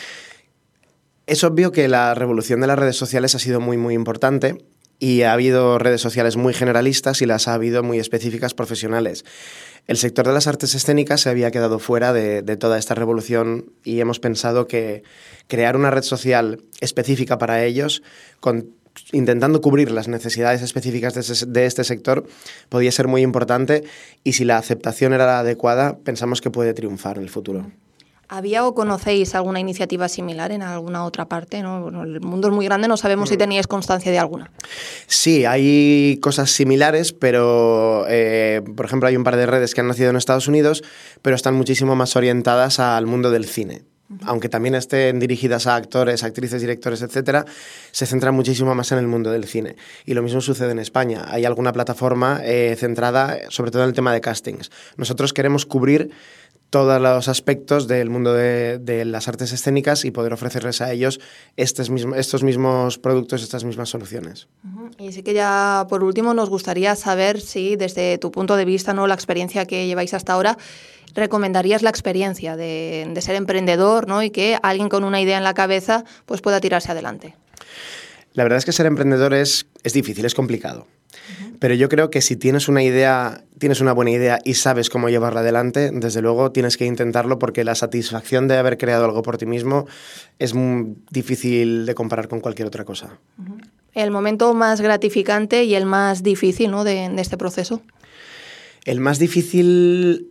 Es obvio que la revolución de las redes sociales ha sido muy, muy importante y ha habido redes sociales muy generalistas y las ha habido muy específicas profesionales. El sector de las artes escénicas se había quedado fuera de, de toda esta revolución y hemos pensado que crear una red social específica para ellos, con intentando cubrir las necesidades específicas de, ese, de este sector, podía ser muy importante, y si la aceptación era la adecuada, pensamos que puede triunfar en el futuro. ¿Había o conocéis alguna iniciativa similar en alguna otra parte? ¿No? Bueno, el mundo es muy grande, no sabemos si teníais constancia de alguna. Sí, hay cosas similares, pero eh, por ejemplo hay un par de redes que han nacido en Estados Unidos, pero están muchísimo más orientadas al mundo del cine. Aunque también estén dirigidas a actores, actrices, directores, etcétera, se centran muchísimo más en el mundo del cine. Y lo mismo sucede en España. Hay alguna plataforma eh, centrada sobre todo en el tema de castings. Nosotros queremos cubrir todos los aspectos del mundo de, de las artes escénicas y poder ofrecerles a ellos estos mismos, estos mismos productos, estas mismas soluciones. Uh-huh. Y sí que ya por último nos gustaría saber si desde tu punto de vista, ¿no?, la experiencia que lleváis hasta ahora, recomendarías la experiencia de, de ser emprendedor, ¿no?, y que alguien con una idea en la cabeza pues pueda tirarse adelante. La verdad es que ser emprendedor es, es difícil, es complicado. Uh-huh. Pero yo creo que si tienes una idea, tienes una buena idea y sabes cómo llevarla adelante, desde luego tienes que intentarlo, porque la satisfacción de haber creado algo por ti mismo es muy difícil de comparar con cualquier otra cosa. Uh-huh. El momento más gratificante y el más difícil, ¿no?, de, de este proceso. El más difícil...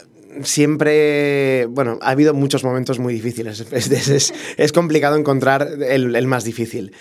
Siempre, bueno, ha habido muchos momentos muy difíciles. Es, es, es complicado encontrar el, el más difícil.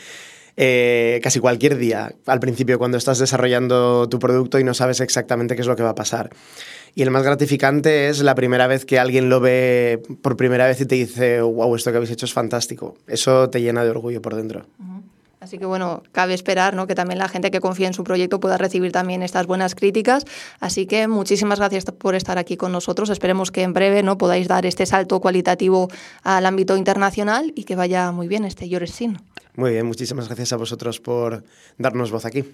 Eh, casi cualquier día, al principio, cuando estás desarrollando tu producto y no sabes exactamente qué es lo que va a pasar. Y el más gratificante es la primera vez que alguien lo ve por primera vez y te dice, wow, esto que habéis hecho es fantástico. Eso te llena de orgullo por dentro. Uh-huh. Así que bueno, cabe esperar, ¿no?, que también la gente que confía en su proyecto pueda recibir también estas buenas críticas. Así que muchísimas gracias por estar aquí con nosotros. Esperemos que en breve, ¿no?, podáis dar este salto cualitativo al ámbito internacional y que vaya muy bien este Your Scene. Muy bien, muchísimas gracias a vosotros por darnos voz aquí.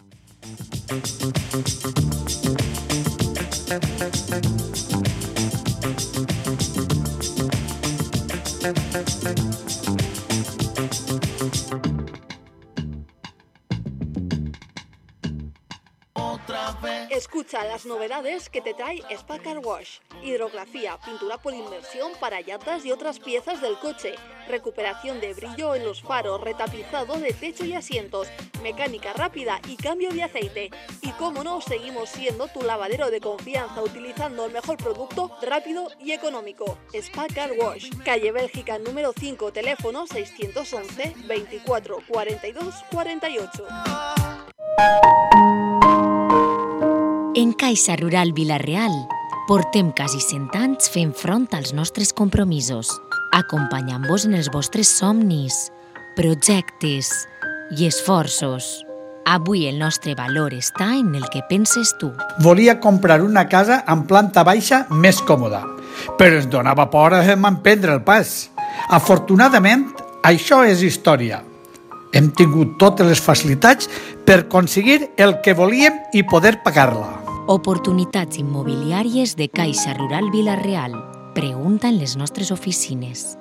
Escucha las novedades que te trae Spa Car Wash. Hidrografía, pintura por inmersión para llantas y otras piezas del coche, recuperación de brillo en los faros, retapizado de techo y asientos, mecánica rápida y cambio de aceite. Y cómo no, seguimos siendo tu lavadero de confianza utilizando el mejor producto rápido y económico. Spa Car Wash, calle Bélgica número cinco, teléfono seiscientos once, veinticuatro, cuarenta y dos, cuarenta y ocho. En Caixa Rural Vila-real portem quasi cent anys fent front als nostres compromisos, acompanyant-vos en els vostres somnis, projectes i esforços. Avui el nostre valor està en el que penses tu. Volia comprar una casa amb planta baixa més còmoda, però ens donava por emprendre el pas. Afortunadament, això és història. Hem tingut totes les facilitats per aconseguir el que volíem i poder pagar-la. Oportunitats immobiliàries de Caixa Rural Vila-real. Pregunta en les nostres oficines.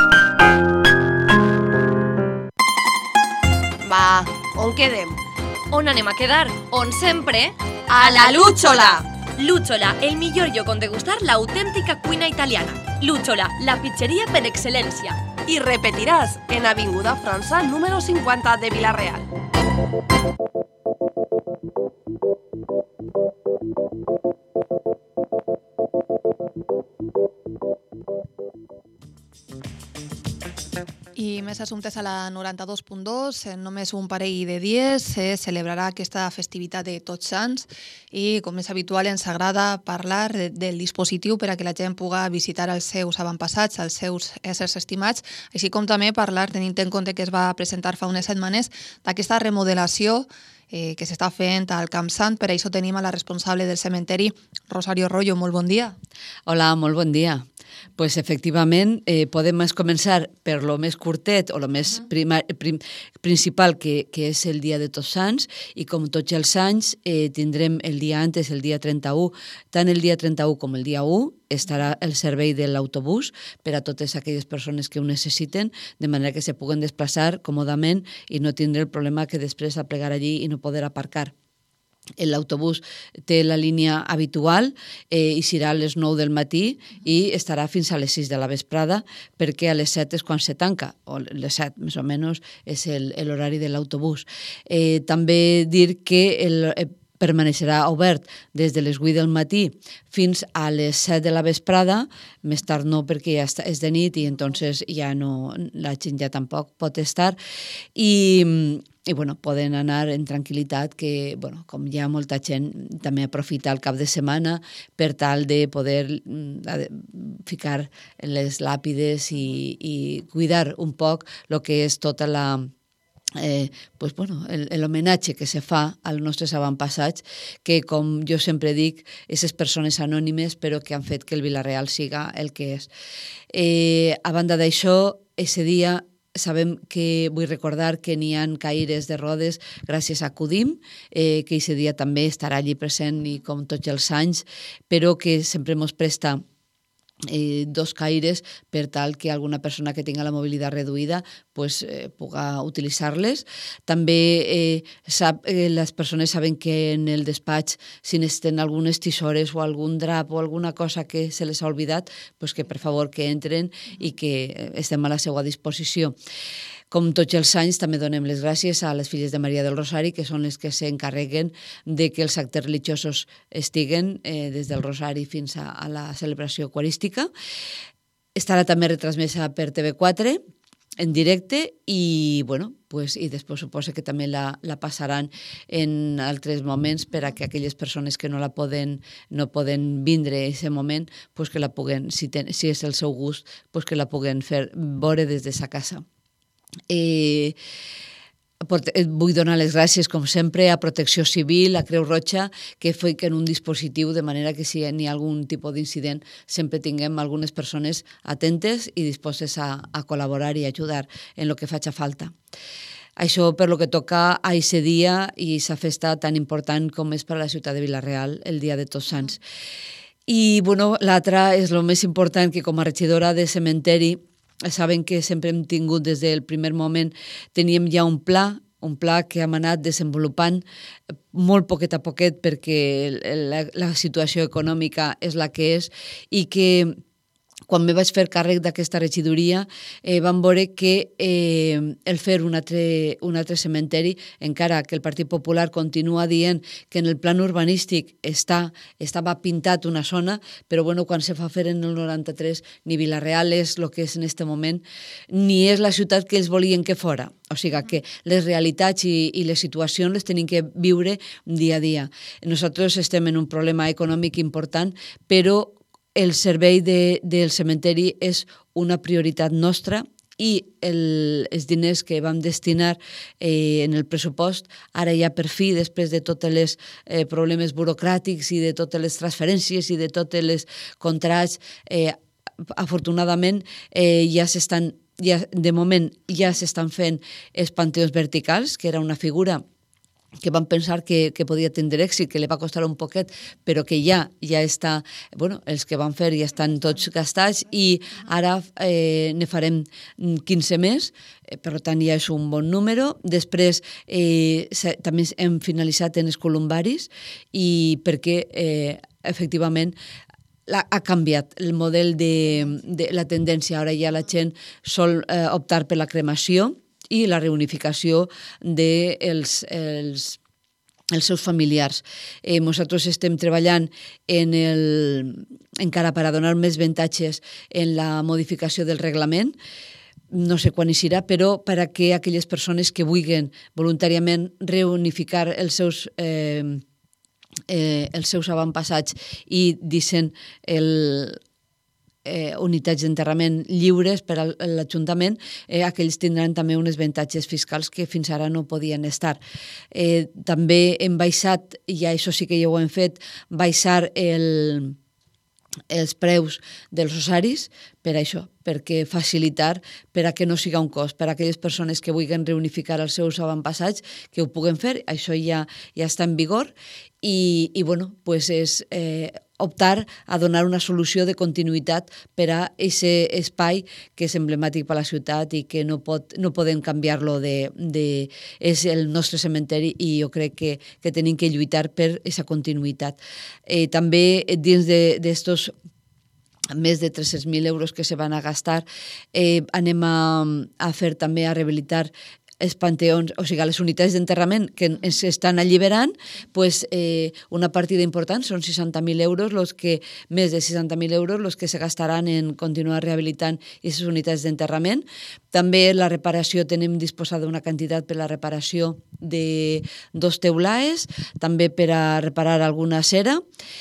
Va, on quedem? On anem a quedar? On sempre? A la Lucciola! Lucciola, el millor lloc on degustar l'autèntica cuina italiana. Lucciola, la pizzeria per excel·lència. I repetiràs en Avinguda França número cinquanta de Vila-real. I més assumptes a la noranta-dos punt dos, en només un parell de dies se celebrarà aquesta festivitat de Tots Sants i, com és habitual, ens agrada parlar de, del dispositiu per a que la gent pugui visitar els seus avantpassats, els seus éssers estimats, així com també parlar, tenint en compte que es va presentar fa unes setmanes, d'aquesta remodelació eh, que s'està fent al Camp Sant. Per això tenim a la responsable del cementeri, Rosario Rollo. Molt bon dia. Hola, molt bon dia. Pues efectivament, eh, podem començar per lo més curtet o lo més prima, prim, principal, que, que és el dia de Tots Sants, i com tots els anys eh, tindrem el dia antes, el dia trenta-u, tant el dia trenta-u com el dia u, estarà el servei de l'autobús per a totes aquelles persones que ho necessiten, de manera que se puguen desplaçar còmodament i no tindre el problema que després aplegar allí i no poder aparcar. L'autobús té la línia habitual, eh, i serà a les nou del matí i estarà fins a les sis de la vesprada, perquè a les set és quan se tanca, o les set més o menys és l'horari de l'autobús. Eh, també dir que el, eh, permanecerà obert des de les vuit del matí fins a les set de la vesprada, més tard no perquè ja és de nit i entonces ja no, la gent ja tampoc pot estar, i i bueno, poden anar en tranquil·litat, que bueno, com hi ha molta gent també aprofita el cap de setmana per tal de poder ficar les làpides i, i cuidar un poc el que és tota la Eh, pues bueno, l'homenatge que se fa als nostres avantpassats, que com jo sempre dic, aquestes persones anònimes però que han fet que el Vila-real siga el que és. Eh, a banda d'això, ese dia sabem que, vull recordar que n'hi ha caires de rodes gràcies a Cudim, eh, que aquest dia també estarà allí present i com tots els anys, però que sempre ens presta Eh, dos caires per tal que alguna persona que tinga la mobilitat reduïda pues, eh, puga utilitzar-les. També eh, sap, eh, les persones saben que en el despatx, si necessiten algunes tisores o algun drap o alguna cosa que se les ha oblidat, pues que per favor que entren i que estem a la seva disposició. Com tots els anys, també donem les gràcies a les filles de Maria del Rosari, que són les que s'encarreguen de que els actes religiosos estiguen eh, des del Rosari fins a, a la celebració eucarística. Estarà també retransmesa per T V quatre en directe i, bueno, pues, i després suposo que també la, la passaran en altres moments per a que aquelles persones que no la poden, no poden vindre en aquest moment, pues que la puguen, si, ten, si és el seu gust, pues que la puguen fer veure des de sa casa. Eh, vull donar les gràcies com sempre a Protecció Civil, a Creu Roja, que fiquen un dispositiu de manera que si hi ha algun tipus d'incident sempre tinguem algunes persones atentes i dispostes a, a col·laborar i ajudar en el que faci falta. Això per lo que toca a aquest dia i aquesta festa tan important com és per a la ciutat de Vila-real, el dia de Tots Sants. I bueno, l'altra és el més important, que com a regidora de cementeri saben que sempre hem tingut des del primer moment, teníem ja un pla, un pla que hem anat desenvolupant molt poquet a poquet perquè la, la situació econòmica és la que és i que quan me vaig fer càrrec d'aquesta regidoria eh, vam veure que eh, el fer un altre, un altre cementeri, encara que el Partit Popular continua dient que en el plan urbanístic està, estava pintat una zona, però bueno, quan se fa fer en el noranta-tres ni Vila-real és el que és en aquest moment, ni és la ciutat que ells volien que fora. O sigui que les realitats i, i les situacions les tenim que viure dia a dia. Nosaltres estem en un problema econòmic important, però el servei de, del cementeri és una prioritat nostra i el, els diners que vam destinar eh, en el pressupost, ara ja per fi, després de tots els eh, problemes burocràtics i de totes les transferències i de totes les contrats, eh, afortunadament eh, ja s'estan, ja, de moment ja s'estan fent els panteons verticals, que era una figura que van pensar que, que podia tindre èxit, que li va costar un poquet, però que ja ja està, bueno, els que van fer ja estan tots gastats i ara eh, ne farem quinze més, eh, per tant ja és un bon número. Després eh, també hem finalitzat en els columbaris i perquè eh, efectivament La, ha canviat el model de, de la tendència. Ara ja la gent sol eh, optar per la cremació i la reunificació dels els, els seus familiars. Eh, nosaltres estem treballant en el, encara per a donar més avantatges en la modificació del reglament, no sé quan hi serà, però per a que aquelles persones que vulguin voluntàriament reunificar els seus eh, eh, els seus avantpassats i deixen el Eh, unitats d'enterrament lliures per a l'Ajuntament, eh, aquells tindran també uns avantatges fiscals que fins ara no podien estar. Eh, també hem baixat, i això sí que ja ho hem fet, baixar el, els preus dels rosaris, per això, perquè facilitar, per a que no siga un cost, per a aquelles persones que vulguin reunificar els seus avantpassats, que ho puguen fer, això ja, ja està en vigor, i, i bueno, pues és eh, optar a donar una solució de continuïtat per a aquest espai que és emblemàtic per a la ciutat i que no, pot, no podem canviar-lo de, de... és el nostre cementeri i jo crec que, que tenim que lluitar per aquesta continuïtat. Eh, també dins d'estos més de tres-cents mil euros que se van a gastar, eh, anem a, a fer també a rehabilitar els panteons, o sigui, les unitats d'enterrament que ens estan alliberant, pues, eh, una partida important, són seixanta mil euros, los que, més de seixanta mil euros, els que se gastaran en continuar rehabilitant aquestes unitats d'enterrament. També la reparació, tenim disposada una quantitat per la reparació de dos teulaes, també per a reparar alguna cera,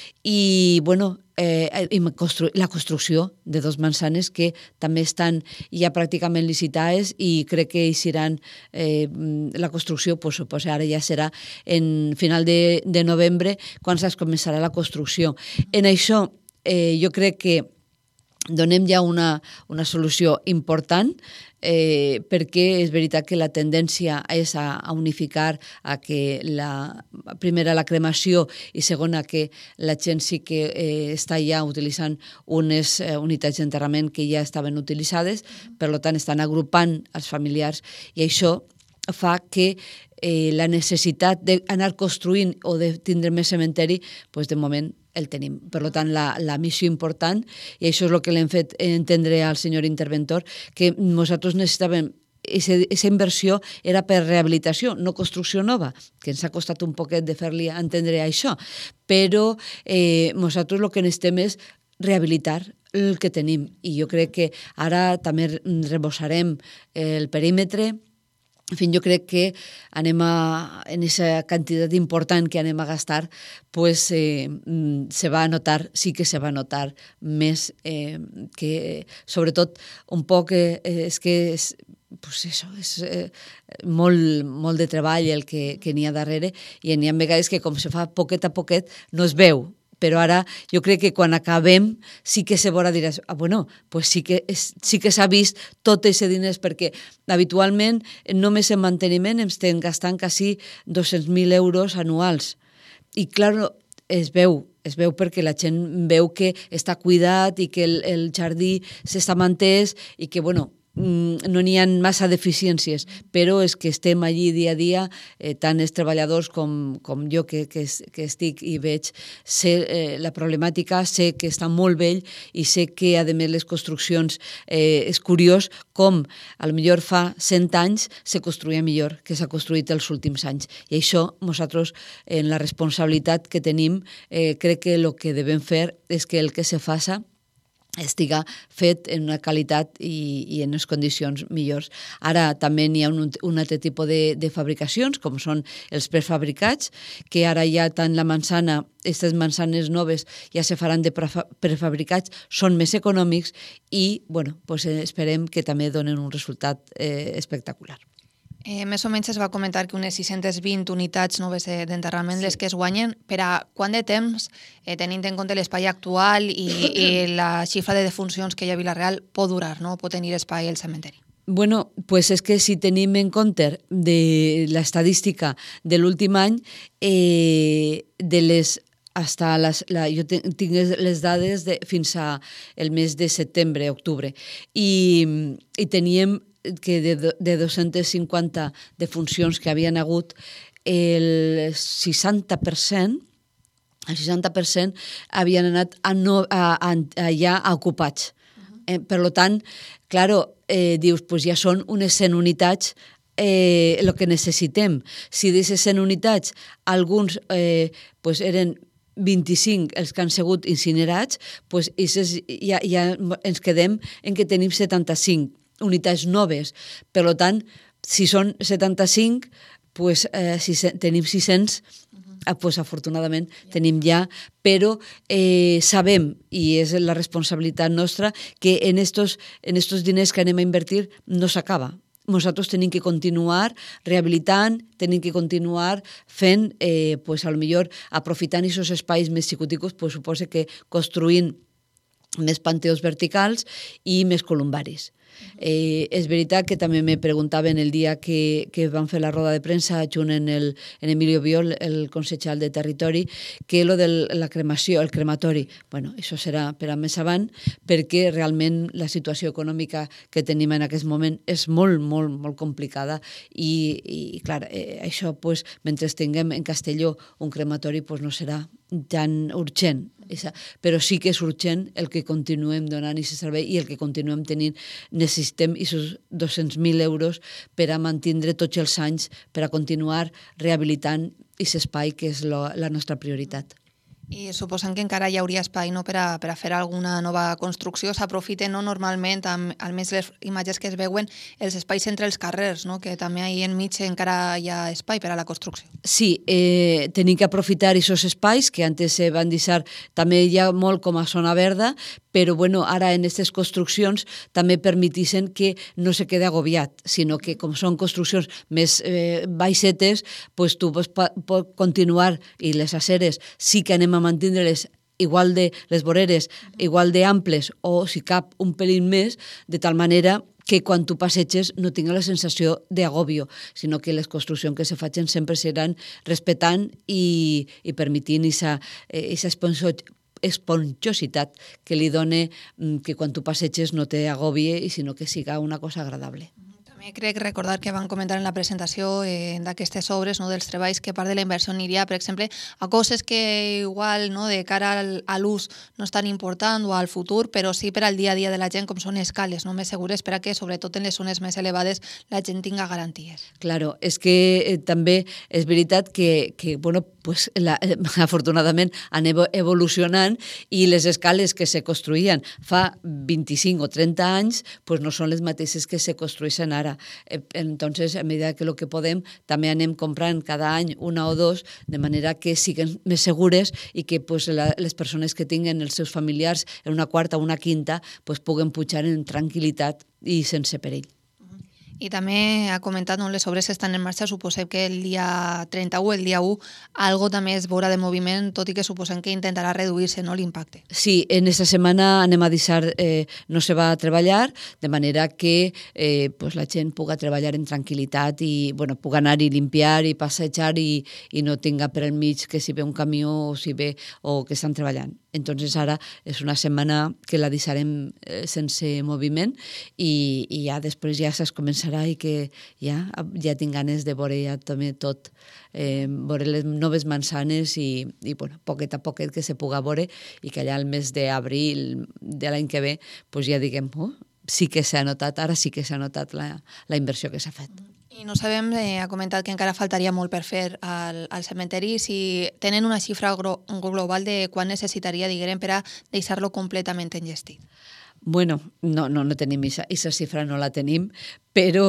i, bueno, eh, la construcció de dos manzanes que també estan ja pràcticament licitades i crec que eixiran eh, la construcció, pues, pues ara ja serà en final de, de novembre quan es començarà la construcció. En això eh, jo crec que donem ja una, una solució important, eh, perquè és veritat que la tendència és a, a unificar, a que la, primera la cremació i segona que la gent sí que eh, està ja utilitzant unes eh, unitats d'enterrament que ja estaven utilitzades, per tant estan agrupant els familiars i això fa que eh, la necessitat d'anar construint o de tindre més cementeri, pues de moment el tenim. Per tant, la, la missió important, i això és el que l'hem fet entendre al senyor interventor, que nosaltres necessitàvem aquesta inversió era per rehabilitació, no construcció nova, que ens ha costat un poquet de fer-li entendre això, però eh, nosaltres el que necessitem és rehabilitar el que tenim, i jo crec que ara també rebossarem el perímetre. En fi, jo crec que anem a, en aquesta quantitat important que anem a gastar, pues eh, se va a notar, sí que se va a notar més, eh, que sobretot un poc eh, és que és, pues això, és eh, molt, molt de treball el que, que n'hi ha darrere i n'hi ha vegades que com se fa poquet a poquet no es veu. Però ara jo crec que quan acabem sí que se veurà, diràs, ah, bueno, pues sí que, és, sí que s'ha vist tot aquest diners, perquè habitualment només en manteniment em estem gastant quasi dos-cents mil euros anuals. I, clar, es veu, es veu perquè la gent veu que està cuidat i que el, el jardí s'està mantès i que, bueno, no n'hi ha massa deficiències, però és que estem allí dia a dia, eh, tant els treballadors com, com jo que, que, que estic i veig sé, eh, la problemàtica, sé que està molt vell i sé que, a més, les construccions, eh, és curiós com, a lo millor fa cent anys, se construïa millor que s'ha construït els últims anys. I això, nosaltres, en la responsabilitat que tenim, eh, crec que el que devem fer és que el que se faça estiga fet en una qualitat i, i en unes condicions millors. Ara també n'hi ha un, un altre tipus de, de fabricacions, com són els prefabricats, que ara ja tant la manzana, aquestes manzanes noves ja se faran de prefabricats, són més econòmics i, bueno, pues esperem que també donen un resultat eh, espectacular. Eh, més o menys es va comentar que unes sis-centes vint unitats noves d'enterrament sí. les que es guanyen. Per a quant de temps, eh, tenint en compte l'espai actual i, i la xifra de defuncions que hi ha a Vila-real, pot durar, no? Pot tenir espai el cementeri? Bueno, pues és que si tenim en compte de l'estadística de l'últim any, eh, de les hasta les, la, jo tinc les dades de, fins a el mes de setembre, octubre, i, i teníem que de, de dos-centes cinquanta defuncions que havien hagut, el seixanta per cent, el seixanta per cent havien anat a no, a, a, allà a ocupats. Uh-huh. Eh, per tant, claro, eh, dius, pues ja són unes cent unitats eh, el que necessitem. Si d'aquestes cent unitats, alguns eh, pues eren vint-i-cinc els que han sigut incinerats, pues ja, ja ens quedem en que tenim setanta-cinc unitats noves. Per tant, si són setanta-cinc, pues, eh, si tenim sis-cents, uh-huh. pues, afortunadament yeah. tenim ja, però eh, sabem, i és la responsabilitat nostra, que en estos, en estos diners que anem a invertir no s'acaba. Nosaltres tenim que continuar rehabilitant, tenim que continuar fent, eh, pues, a lo millor aprofitant aquests espais més xicoticos, pues, suposa que construint més panteons verticals i més columbaris. Eh, és veritat que també me preguntaven el dia que, que van fer la roda de premsa junt en, el, en Emilio Biol, el consellal de Territori, que lo de la cremació, el crematori, bueno, això serà per a més avant, perquè realment la situació econòmica que tenim en aquest moment és molt, molt, molt complicada i, i clar, eh, això, pues, mentre tinguem en Castelló un crematori, pues, no serà tan urgent, però sí que és urgent el que continuem donant aquest servei i el que continuem tenint. Necessitem aquests dos-cents mil euros per a mantindre tots els anys, per a continuar rehabilitant aquest espai que és la, la nostra prioritat. I suposant que encara hi hauria espai, no, per a, per a fer alguna nova construcció, s'aprofiten, no, normalment, amb, almenys les imatges que es veuen, els espais entre els carrers, no, que també ahí enmig encara hi ha espai per a la construcció. Sí, eh, tenim que aprofitar aquests espais que antes se van deixar, també hi ha molt com a zona verda, però bueno, ara en aquestes construccions també permetixen que no se quede agobiat, sinó que com són construccions més eh, baixetes, pues tu pots, pots continuar, i les aceres sí que anem a mantindre-les igual de les voreres, igual de amples o si cap un pelín més, de tal manera que quan tu passeges no tinga la sensació d'agòbio, sinó que les construccions que se facin sempre seran respectant i, i permitint aquesta esponjositat que li dona que quan tu passeges no te agobie i sinó que siga una cosa agradable. També crec recordar que van comentar en la presentació eh, d'aquestes obres, no, dels treballs, que part de la inversió aniria, per exemple, a coses que igual, no, de cara al, a l'ús no és tan important o al futur, però sí per al dia a dia de la gent, com són escales, no, més segures, per a que, sobretot en les zones més elevades, la gent tinga garanties. Claro, és que eh, també és veritat que, que bueno, pues la, eh, afortunadament han evolucionant i les escales que se construïen fa vint-i-cinc o trenta anys pues no són les mateixes que se construeixen ara. Entonces, a medida que lo que podem, també anem comprant cada any una o dos, de manera que siguin més segures i que pues, la, les persones que tinguen els seus familiars en una quarta o una quinta pues, puguen pujar en tranquil·litat i sense perill. I també ha comentat, no, les obres estan en marxa, suposem que el dia trenta-u, el dia u, algo també es veurà de moviment, tot i que suposem que intentarà reduir-se, no, l'impacte. Sí, en aquesta setmana anem a deixar, eh, no se va a treballar, de manera que eh, pues la gent puga treballar en tranquil·litat i bueno, puga anar i limpiar i passejar i, i no tinga per al mig que si ve un camió o si ve o que estan treballant. Entonces ara és una setmana que la deixarem eh, sense moviment i, i ja després ja es començarà i que ja, ja tinc ganes de veure ja també tot, eh, veure les noves manzanes i, i bueno, poquet a poquet que se puga veure i que allà el mes d'abril de l'any que ve pues ja diguem, oh, sí que s'ha notat, ara sí que s'ha notat la, la inversió que s'ha fet. I no sabem, eh, ha comentat que encara faltaria molt per fer al, al cementeri, si tenen una xifra gro, global de quan necessitaria, diguem, per a deixar-lo completament enllestit. Bueno, no, no, no tenim aquesta xifra, no la tenim, però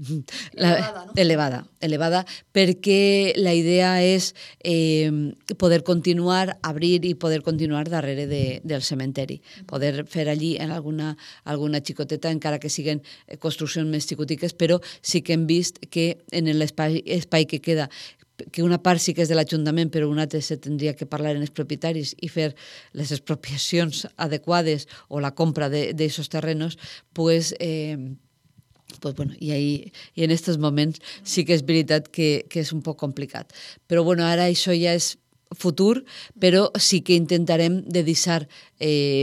la, elevada, no? elevada, elevada, perquè la idea és eh, poder continuar, obrir i poder continuar darrere de, del cementeri, poder fer allí en alguna, alguna xicoteta, encara que siguin construccions més xicotiques, però sí que hem vist que en l'espai espai que queda que una part sí que és de l'Ajuntament, però una altra se tindria que parlar en els propietaris i fer les expropiacions adequades o la compra d'aquests terrenos, pues, eh, pues bueno, i, ahí, i en aquests moments sí que és veritat que, que és un poc complicat. Però bueno, ara això ja és futur, però sí que intentarem de deixar eh,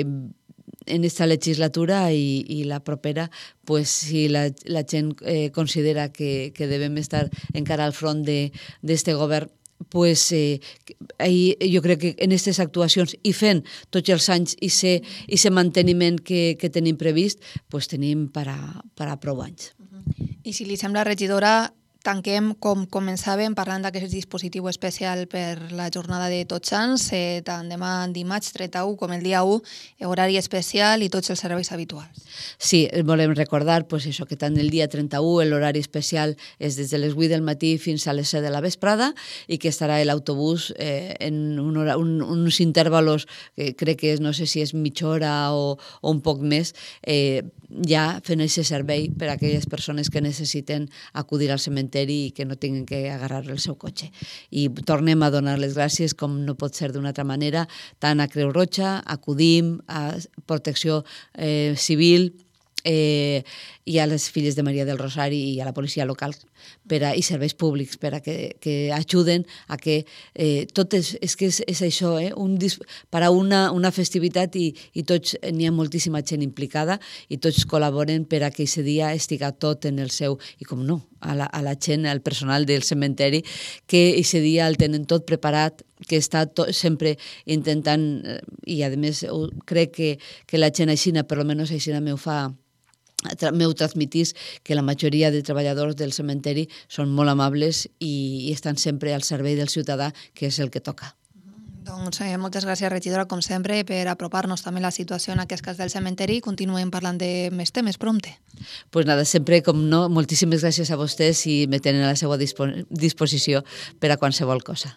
en esta legislatura i, i la propera, pues, si la, la gent eh, considera que, que devem estar encara al front d'aquest govern, pues, eh, ahí, jo crec que en aquestes actuacions i fent tots els anys i se, i se manteniment que, que tenim previst, pues, tenim per a, per a prou anys. I si li sembla, regidora, tanquem com començàvem parlant d'aquest dispositiu especial per la jornada de Tots Sants, eh, tant demà dimarts trenta-u com el dia u, horari especial i tots els serveis habituals. Sí, volem recordar pues, això, que tant el dia trenta-u l'horari especial és des de les vuit del matí fins a les set de la vesprada i que estarà l'autobús eh, en un hora, un, uns intervalos, que crec que és, no sé si és mitja hora o, o un poc més, eh, ja fent aquest servei per a aquelles persones que necessiten acudir al cementiri i que no tinguin que agarrar el seu cotxe. I tornem a donar les gràcies, com no pot ser d'una altra manera, tant a Creu Roja, a Acudim, a Protecció eh, Civil, eh, i a les filles de Maria del Rosari i a la policia local per a, i serveis públics per a que, que ajuden a que eh, tot és, és que és, és això, eh? un dis, per a una, una festivitat i, i tots n'hi ha moltíssima gent implicada i tots col·laboren per a que aquest dia estiga tot en el seu, i com no, a la, a la gent, al personal del cementeri, que aquest dia el tenen tot preparat, que està tot, sempre intentant, eh, i a més crec que, que la gent aixina, per almenys aixina m'ho fa, m'ho transmitís, que la majoria de treballadors del cementeri són molt amables i, i estan sempre al servei del ciutadà, que és el que toca. Doncs eh, moltes gràcies, regidora, com sempre, per apropar-nos també la situació en aquest cas del cementeri i continuem parlant de més temes prompte. Pues nada, sempre, com no, moltíssimes gràcies a vostès i me tenen a la seva dispo disposició per a qualsevol cosa.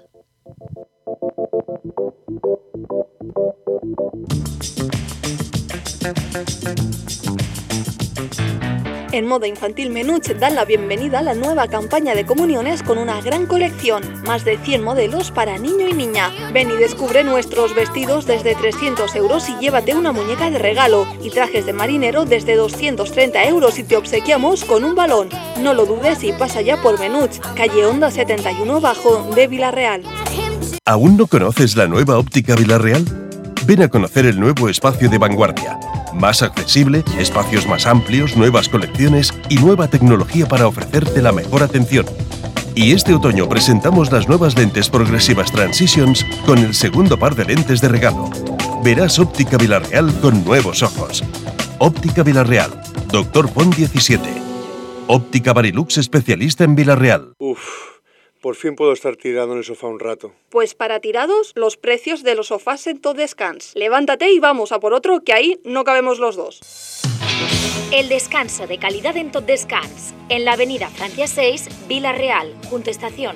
En Moda Infantil Menuch dan la bienvenida a la nueva campaña de comuniones con una gran colección, más de cien modelos para niño y niña. Ven y descubre nuestros vestidos desde trescientos euros y llévate una muñeca de regalo, y trajes de marinero desde doscientos treinta euros y te obsequiamos con un balón. No lo dudes y pasa ya por Menuch, calle Honda setenta y uno Bajo de Vilarreal. ¿Aún no conoces la nueva óptica Vilarreal? Ven a conocer el nuevo espacio de vanguardia. Más accesible, espacios más amplios, nuevas colecciones y nueva tecnología para ofrecerte la mejor atención. Y este otoño presentamos las nuevas lentes progresivas Transitions con el segundo par de lentes de regalo. Verás Óptica Vilarreal con nuevos ojos. Óptica Vilarreal, Doctor Pont diecisiete. Óptica Barilux, especialista en Vilarreal. Uf. Por fin puedo estar tirado en el sofá un rato. Pues para tirados, los precios de los sofás en Tot Descans. Levántate y vamos a por otro, que ahí no cabemos los dos. El descanso de calidad en Tot Descans, en la avenida Francia seis, Vilarreal, junto a estación.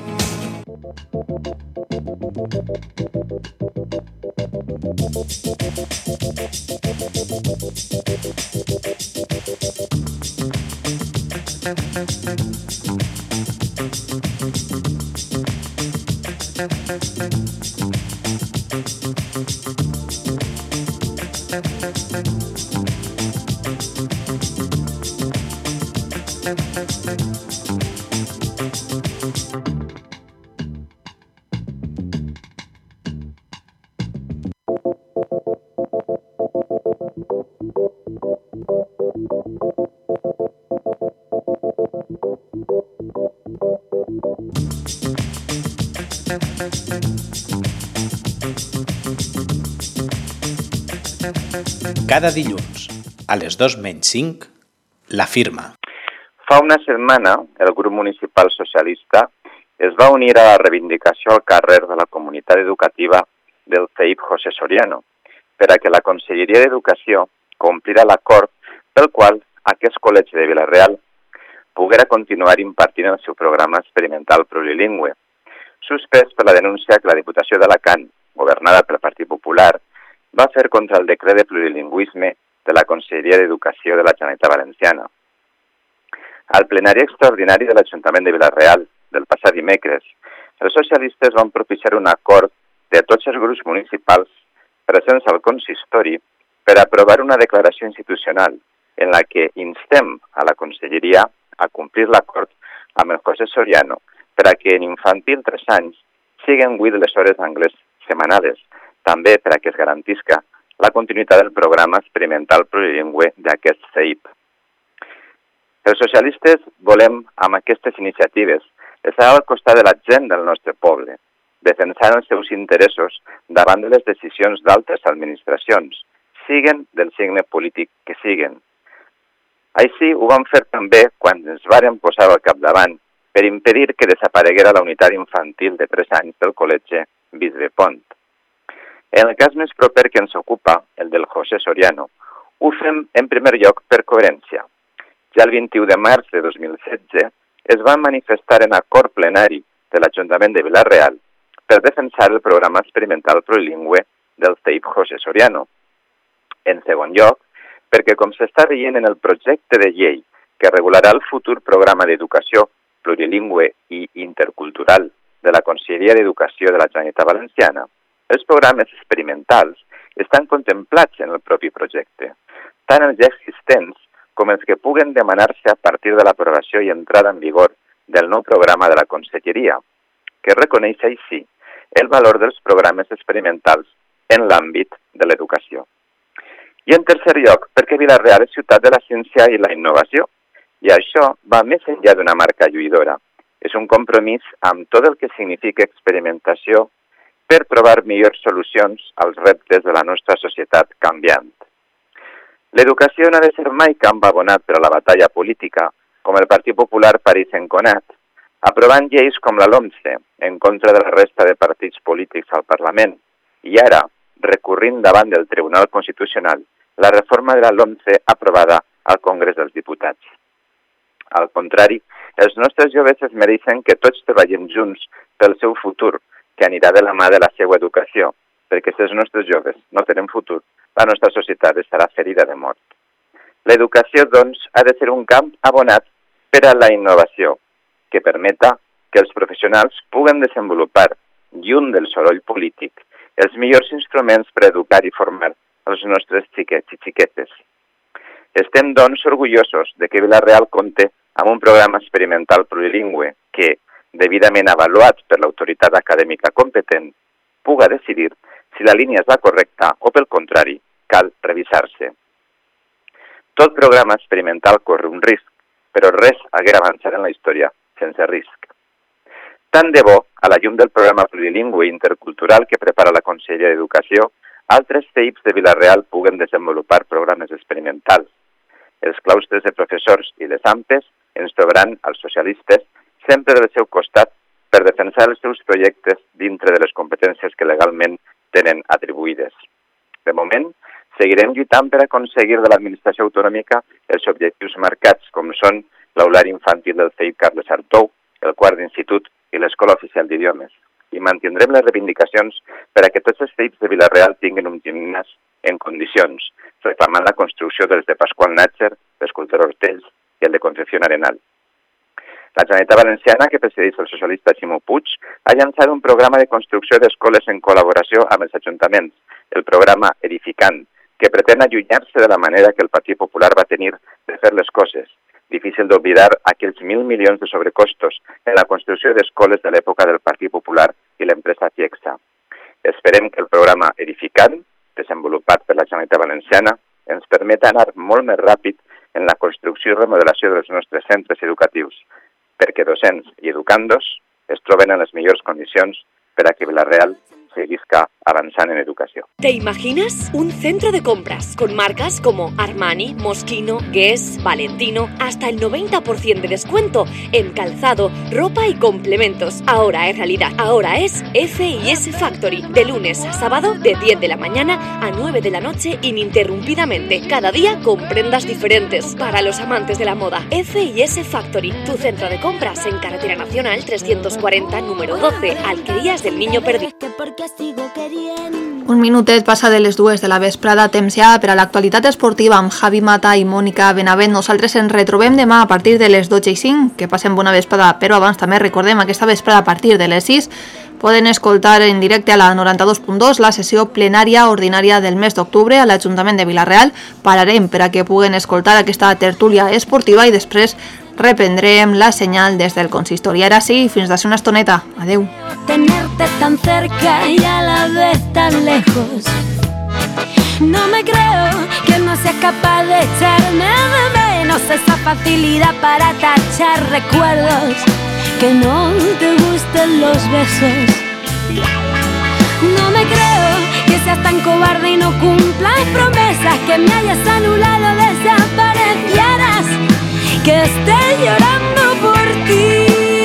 Cada dilluns, a les dos menys cinc, La Firma. Fa una setmana, el grup municipal socialista es va unir a la reivindicació al carrer de la comunitat educativa del C E I P José Soriano per a que la Conselleria d'Educació complira l'acord pel qual aquest col·legi de Vilarreal poguera continuar impartint el seu programa experimental plurilingüe, suspès per la denúncia que la Diputació d'Alacant, governada pel Partit Popular, va fer contra el decret de plurilingüisme de la Conselleria d'Educació de la Generalitat Valenciana. Al plenari extraordinari de l'Ajuntament de Vilarreal del passat dimecres, els socialistes van propiciar un acord de tots els grups municipals presents al consistori per aprovar una declaració institucional en la que instem a la Conselleria a complir l'acord amb el José Soriano per a que en infantil tres anys siguen vuit les hores d'anglès setmanales, també per a que es garantisca la continuïtat del programa experimental plurilingüe d'aquest C E I P. Els socialistes volem, amb aquestes iniciatives, estar al costat de la gent del nostre poble, defensant els seus interessos davant de les decisions d'altres administracions, siguen del signe polític que siguen. Així ho vam fer també quan ens vàrem posar al capdavant per impedir que desapareguera la unitat infantil de tres anys del col·legi Bisbe Pont. En el cas més proper que ens ocupa, el del José Soriano, ho fem en primer lloc per coherència. Ja el vint-i-u de març de dos mil setze es van manifestar en acord plenari de l'Ajuntament de Vilarreal per defensar el programa experimental plurilingüe del C E I P José Soriano. En segon lloc, perquè com s'està veient en el projecte de llei que regularà el futur programa d'educació plurilingüe i intercultural de la Conselleria d'Educació de la Generalitat Valenciana, els programes experimentals estan contemplats en el propi projecte, tant els ja existents com els que puguen demanar-se a partir de l'aprovació i entrada en vigor del nou programa de la Conselleria, que reconeix així el valor dels programes experimentals en l'àmbit de l'educació. I en tercer lloc, perquè Vila-real és ciutat de la ciència i la innovació, i això va més enllà d'una marca lluïdora. És un compromís amb tot el que significa experimentació per trobar millors solucions als reptes de la nostra societat canviant. L'educació no ha de ser mai camp abonat per a la batalla política, com el Partit Popular parís enconat, aprovant lleis com la LOMCE en contra de la resta de partits polítics al Parlament i ara recurrint davant del Tribunal Constitucional la reforma de la LOMCE aprovada al Congrés dels Diputats. Al contrari, els nostres joves es mereixen que tots treballem junts pel seu futur, que anirà de la mà de la seva educació, perquè si els nostres joves no tenen futur, la nostra societat estarà ferida de mort. L'educació, doncs, ha de ser un camp abonat per a la innovació, que permeta que els professionals puguen desenvolupar, lluny del soroll polític, els millors instruments per educar i formar els nostres xiquets i xiquetes. Estem, doncs, orgullosos de que Vila-real compte amb un programa experimental plurilingüe que, debidament avaluat per l'autoritat acadèmica competent, puga decidir si la línia és la correcta o, pel contrari, cal revisar-se. Tot programa experimental corre un risc, però res haguera avançat en la història sense risc. Tant de bo, a la llum del programa plurilingüe intercultural que prepara la Conselleria d'Educació, altres C I Ps de Vila-real puguen desenvolupar programes experimentals. Els claustres de professors i les A M Pes ens trobaran, als socialistes, sempre del seu costat per defensar els seus projectes dintre de les competències que legalment tenen atribuïdes. De moment, seguirem lluitant per aconseguir de l'administració autonòmica els objectius marcats, com són l'aulari infantil del C I P Carles Artou, el quart d'institut i l'Escola Oficial d'Idiomes. I mantindrem les reivindicacions per a que tots els C I Ps de Vila-real tinguin un gimnàs en condicions, reclamant la construcció dels de Pasqual Natzer, l'escultor Hortells i el de Concepción Arenal. La Generalitat Valenciana, que presideix el socialista Ximo Puig, ha llançat un programa de construcció d'escoles en col·laboració amb els ajuntaments, el programa Edificant, que pretén allunyar-se de la manera que el Partit Popular va tenir de fer les coses. Difícil d'oblidar aquells mil milions de sobrecostos en la construcció d'escoles de l'època del Partit Popular i l'empresa Fiexa. Esperem que el programa Edificant, desenvolupat per la Generalitat Valenciana, ens permeta anar molt més ràpid en la construcció i remodelació dels nostres centres educatius, perquè docents i educandos es troben en les millors condicions per a que Vila-real seguisca avanzando en educación. ¿Te imaginas? Un centro de compras con marcas como Armani, Moschino, Guess, Valentino, hasta el noventa por ciento de descuento en calzado, ropa y complementos. Ahora es realidad. Ahora es F y S Factory, de lunes a sábado de diez de la mañana a nueve de la noche ininterrumpidamente. Cada día con prendas diferentes. Para los amantes de la moda, F y S Factory, tu centro de compras en Carretera Nacional trescientos cuarenta, número doce, Alquerías del Niño Perdido. Un minutet passa de les dues de la vesprada, temps ja per a l'actualitat esportiva amb Javi Mata i Mònica Benavent. Nosaltres ens retrobem demà a partir de les dotze i cinc, que passem bona vesprada, però abans també recordem aquesta vesprada a partir de les sis poden escoltar en directe a la noranta-dos punt dos la sessió plenària ordinària del mes d'octubre a l'Ajuntament de Vila-real. Pararem per a que puguen escoltar aquesta tertúlia esportiva i després reprendrem la senyal des del consistori. Ara sí, fins d'ací una estoneta. Adeu. Tenerte tan cerca y a la vez tan lejos. No me creo que no seas capaz de echarme de menos, esa facilidad para tachar recuerdos, que no te gusten los besos. No me creo que seas tan cobarde y no cumplas promesas, que me hayas anulado, desaparecieras, que esté llorando por ti.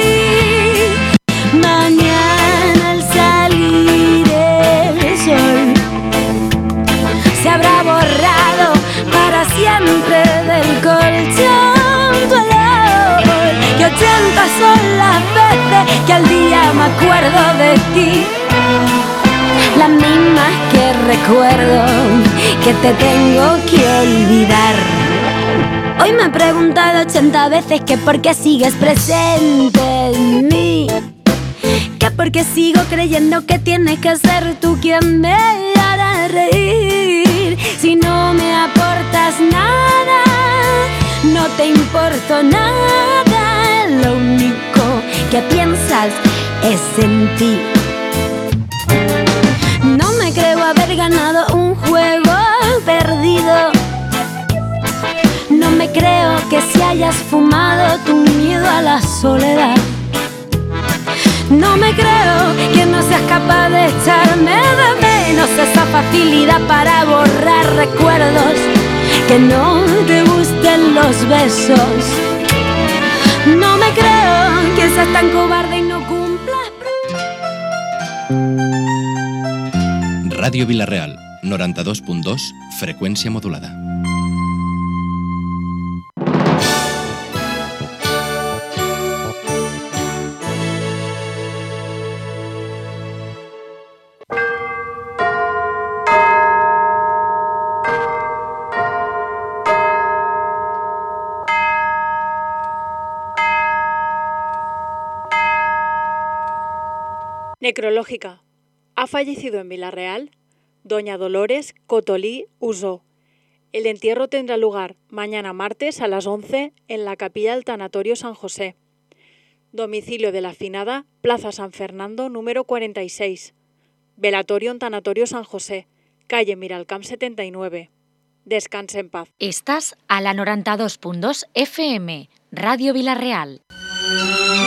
Mañana al salir el sol se habrá borrado para siempre del colchón tu olor, y ochenta son las veces que al día me acuerdo de ti, las mismas que recuerdo que te tengo que olvidar. Hoy me he preguntado ochenta veces que por qué sigues presente en mí, que por qué sigo creyendo que tienes que ser tú quien me hará reír, si no me aportas nada. no te importo nada, lo único que piensas es en ti. No me creo haber ganado un juego perdido. No me creo que si hayas fumado tu miedo a la soledad. No me creo que no seas capaz de echarme de menos, esa facilidad para borrar recuerdos, que no te gusten los besos. No me creo que seas tan cobarde y no cumplas. Ràdio Vila-real, noranta-dos punt dos, freqüència modulada. Necrológica. Ha fallecido en Vila-real doña Dolores Cotolí Usó. El entierro tendrá lugar mañana martes a las once en la capilla del Tanatorio San José. Domicilio de la finada, Plaza San Fernando, número cuarenta y seis. Velatorio en Tanatorio San José, calle Miralcamp setenta y nueve. Descanse en paz. Estás a la noranta-dos punt dos F M, Ràdio Vila-real.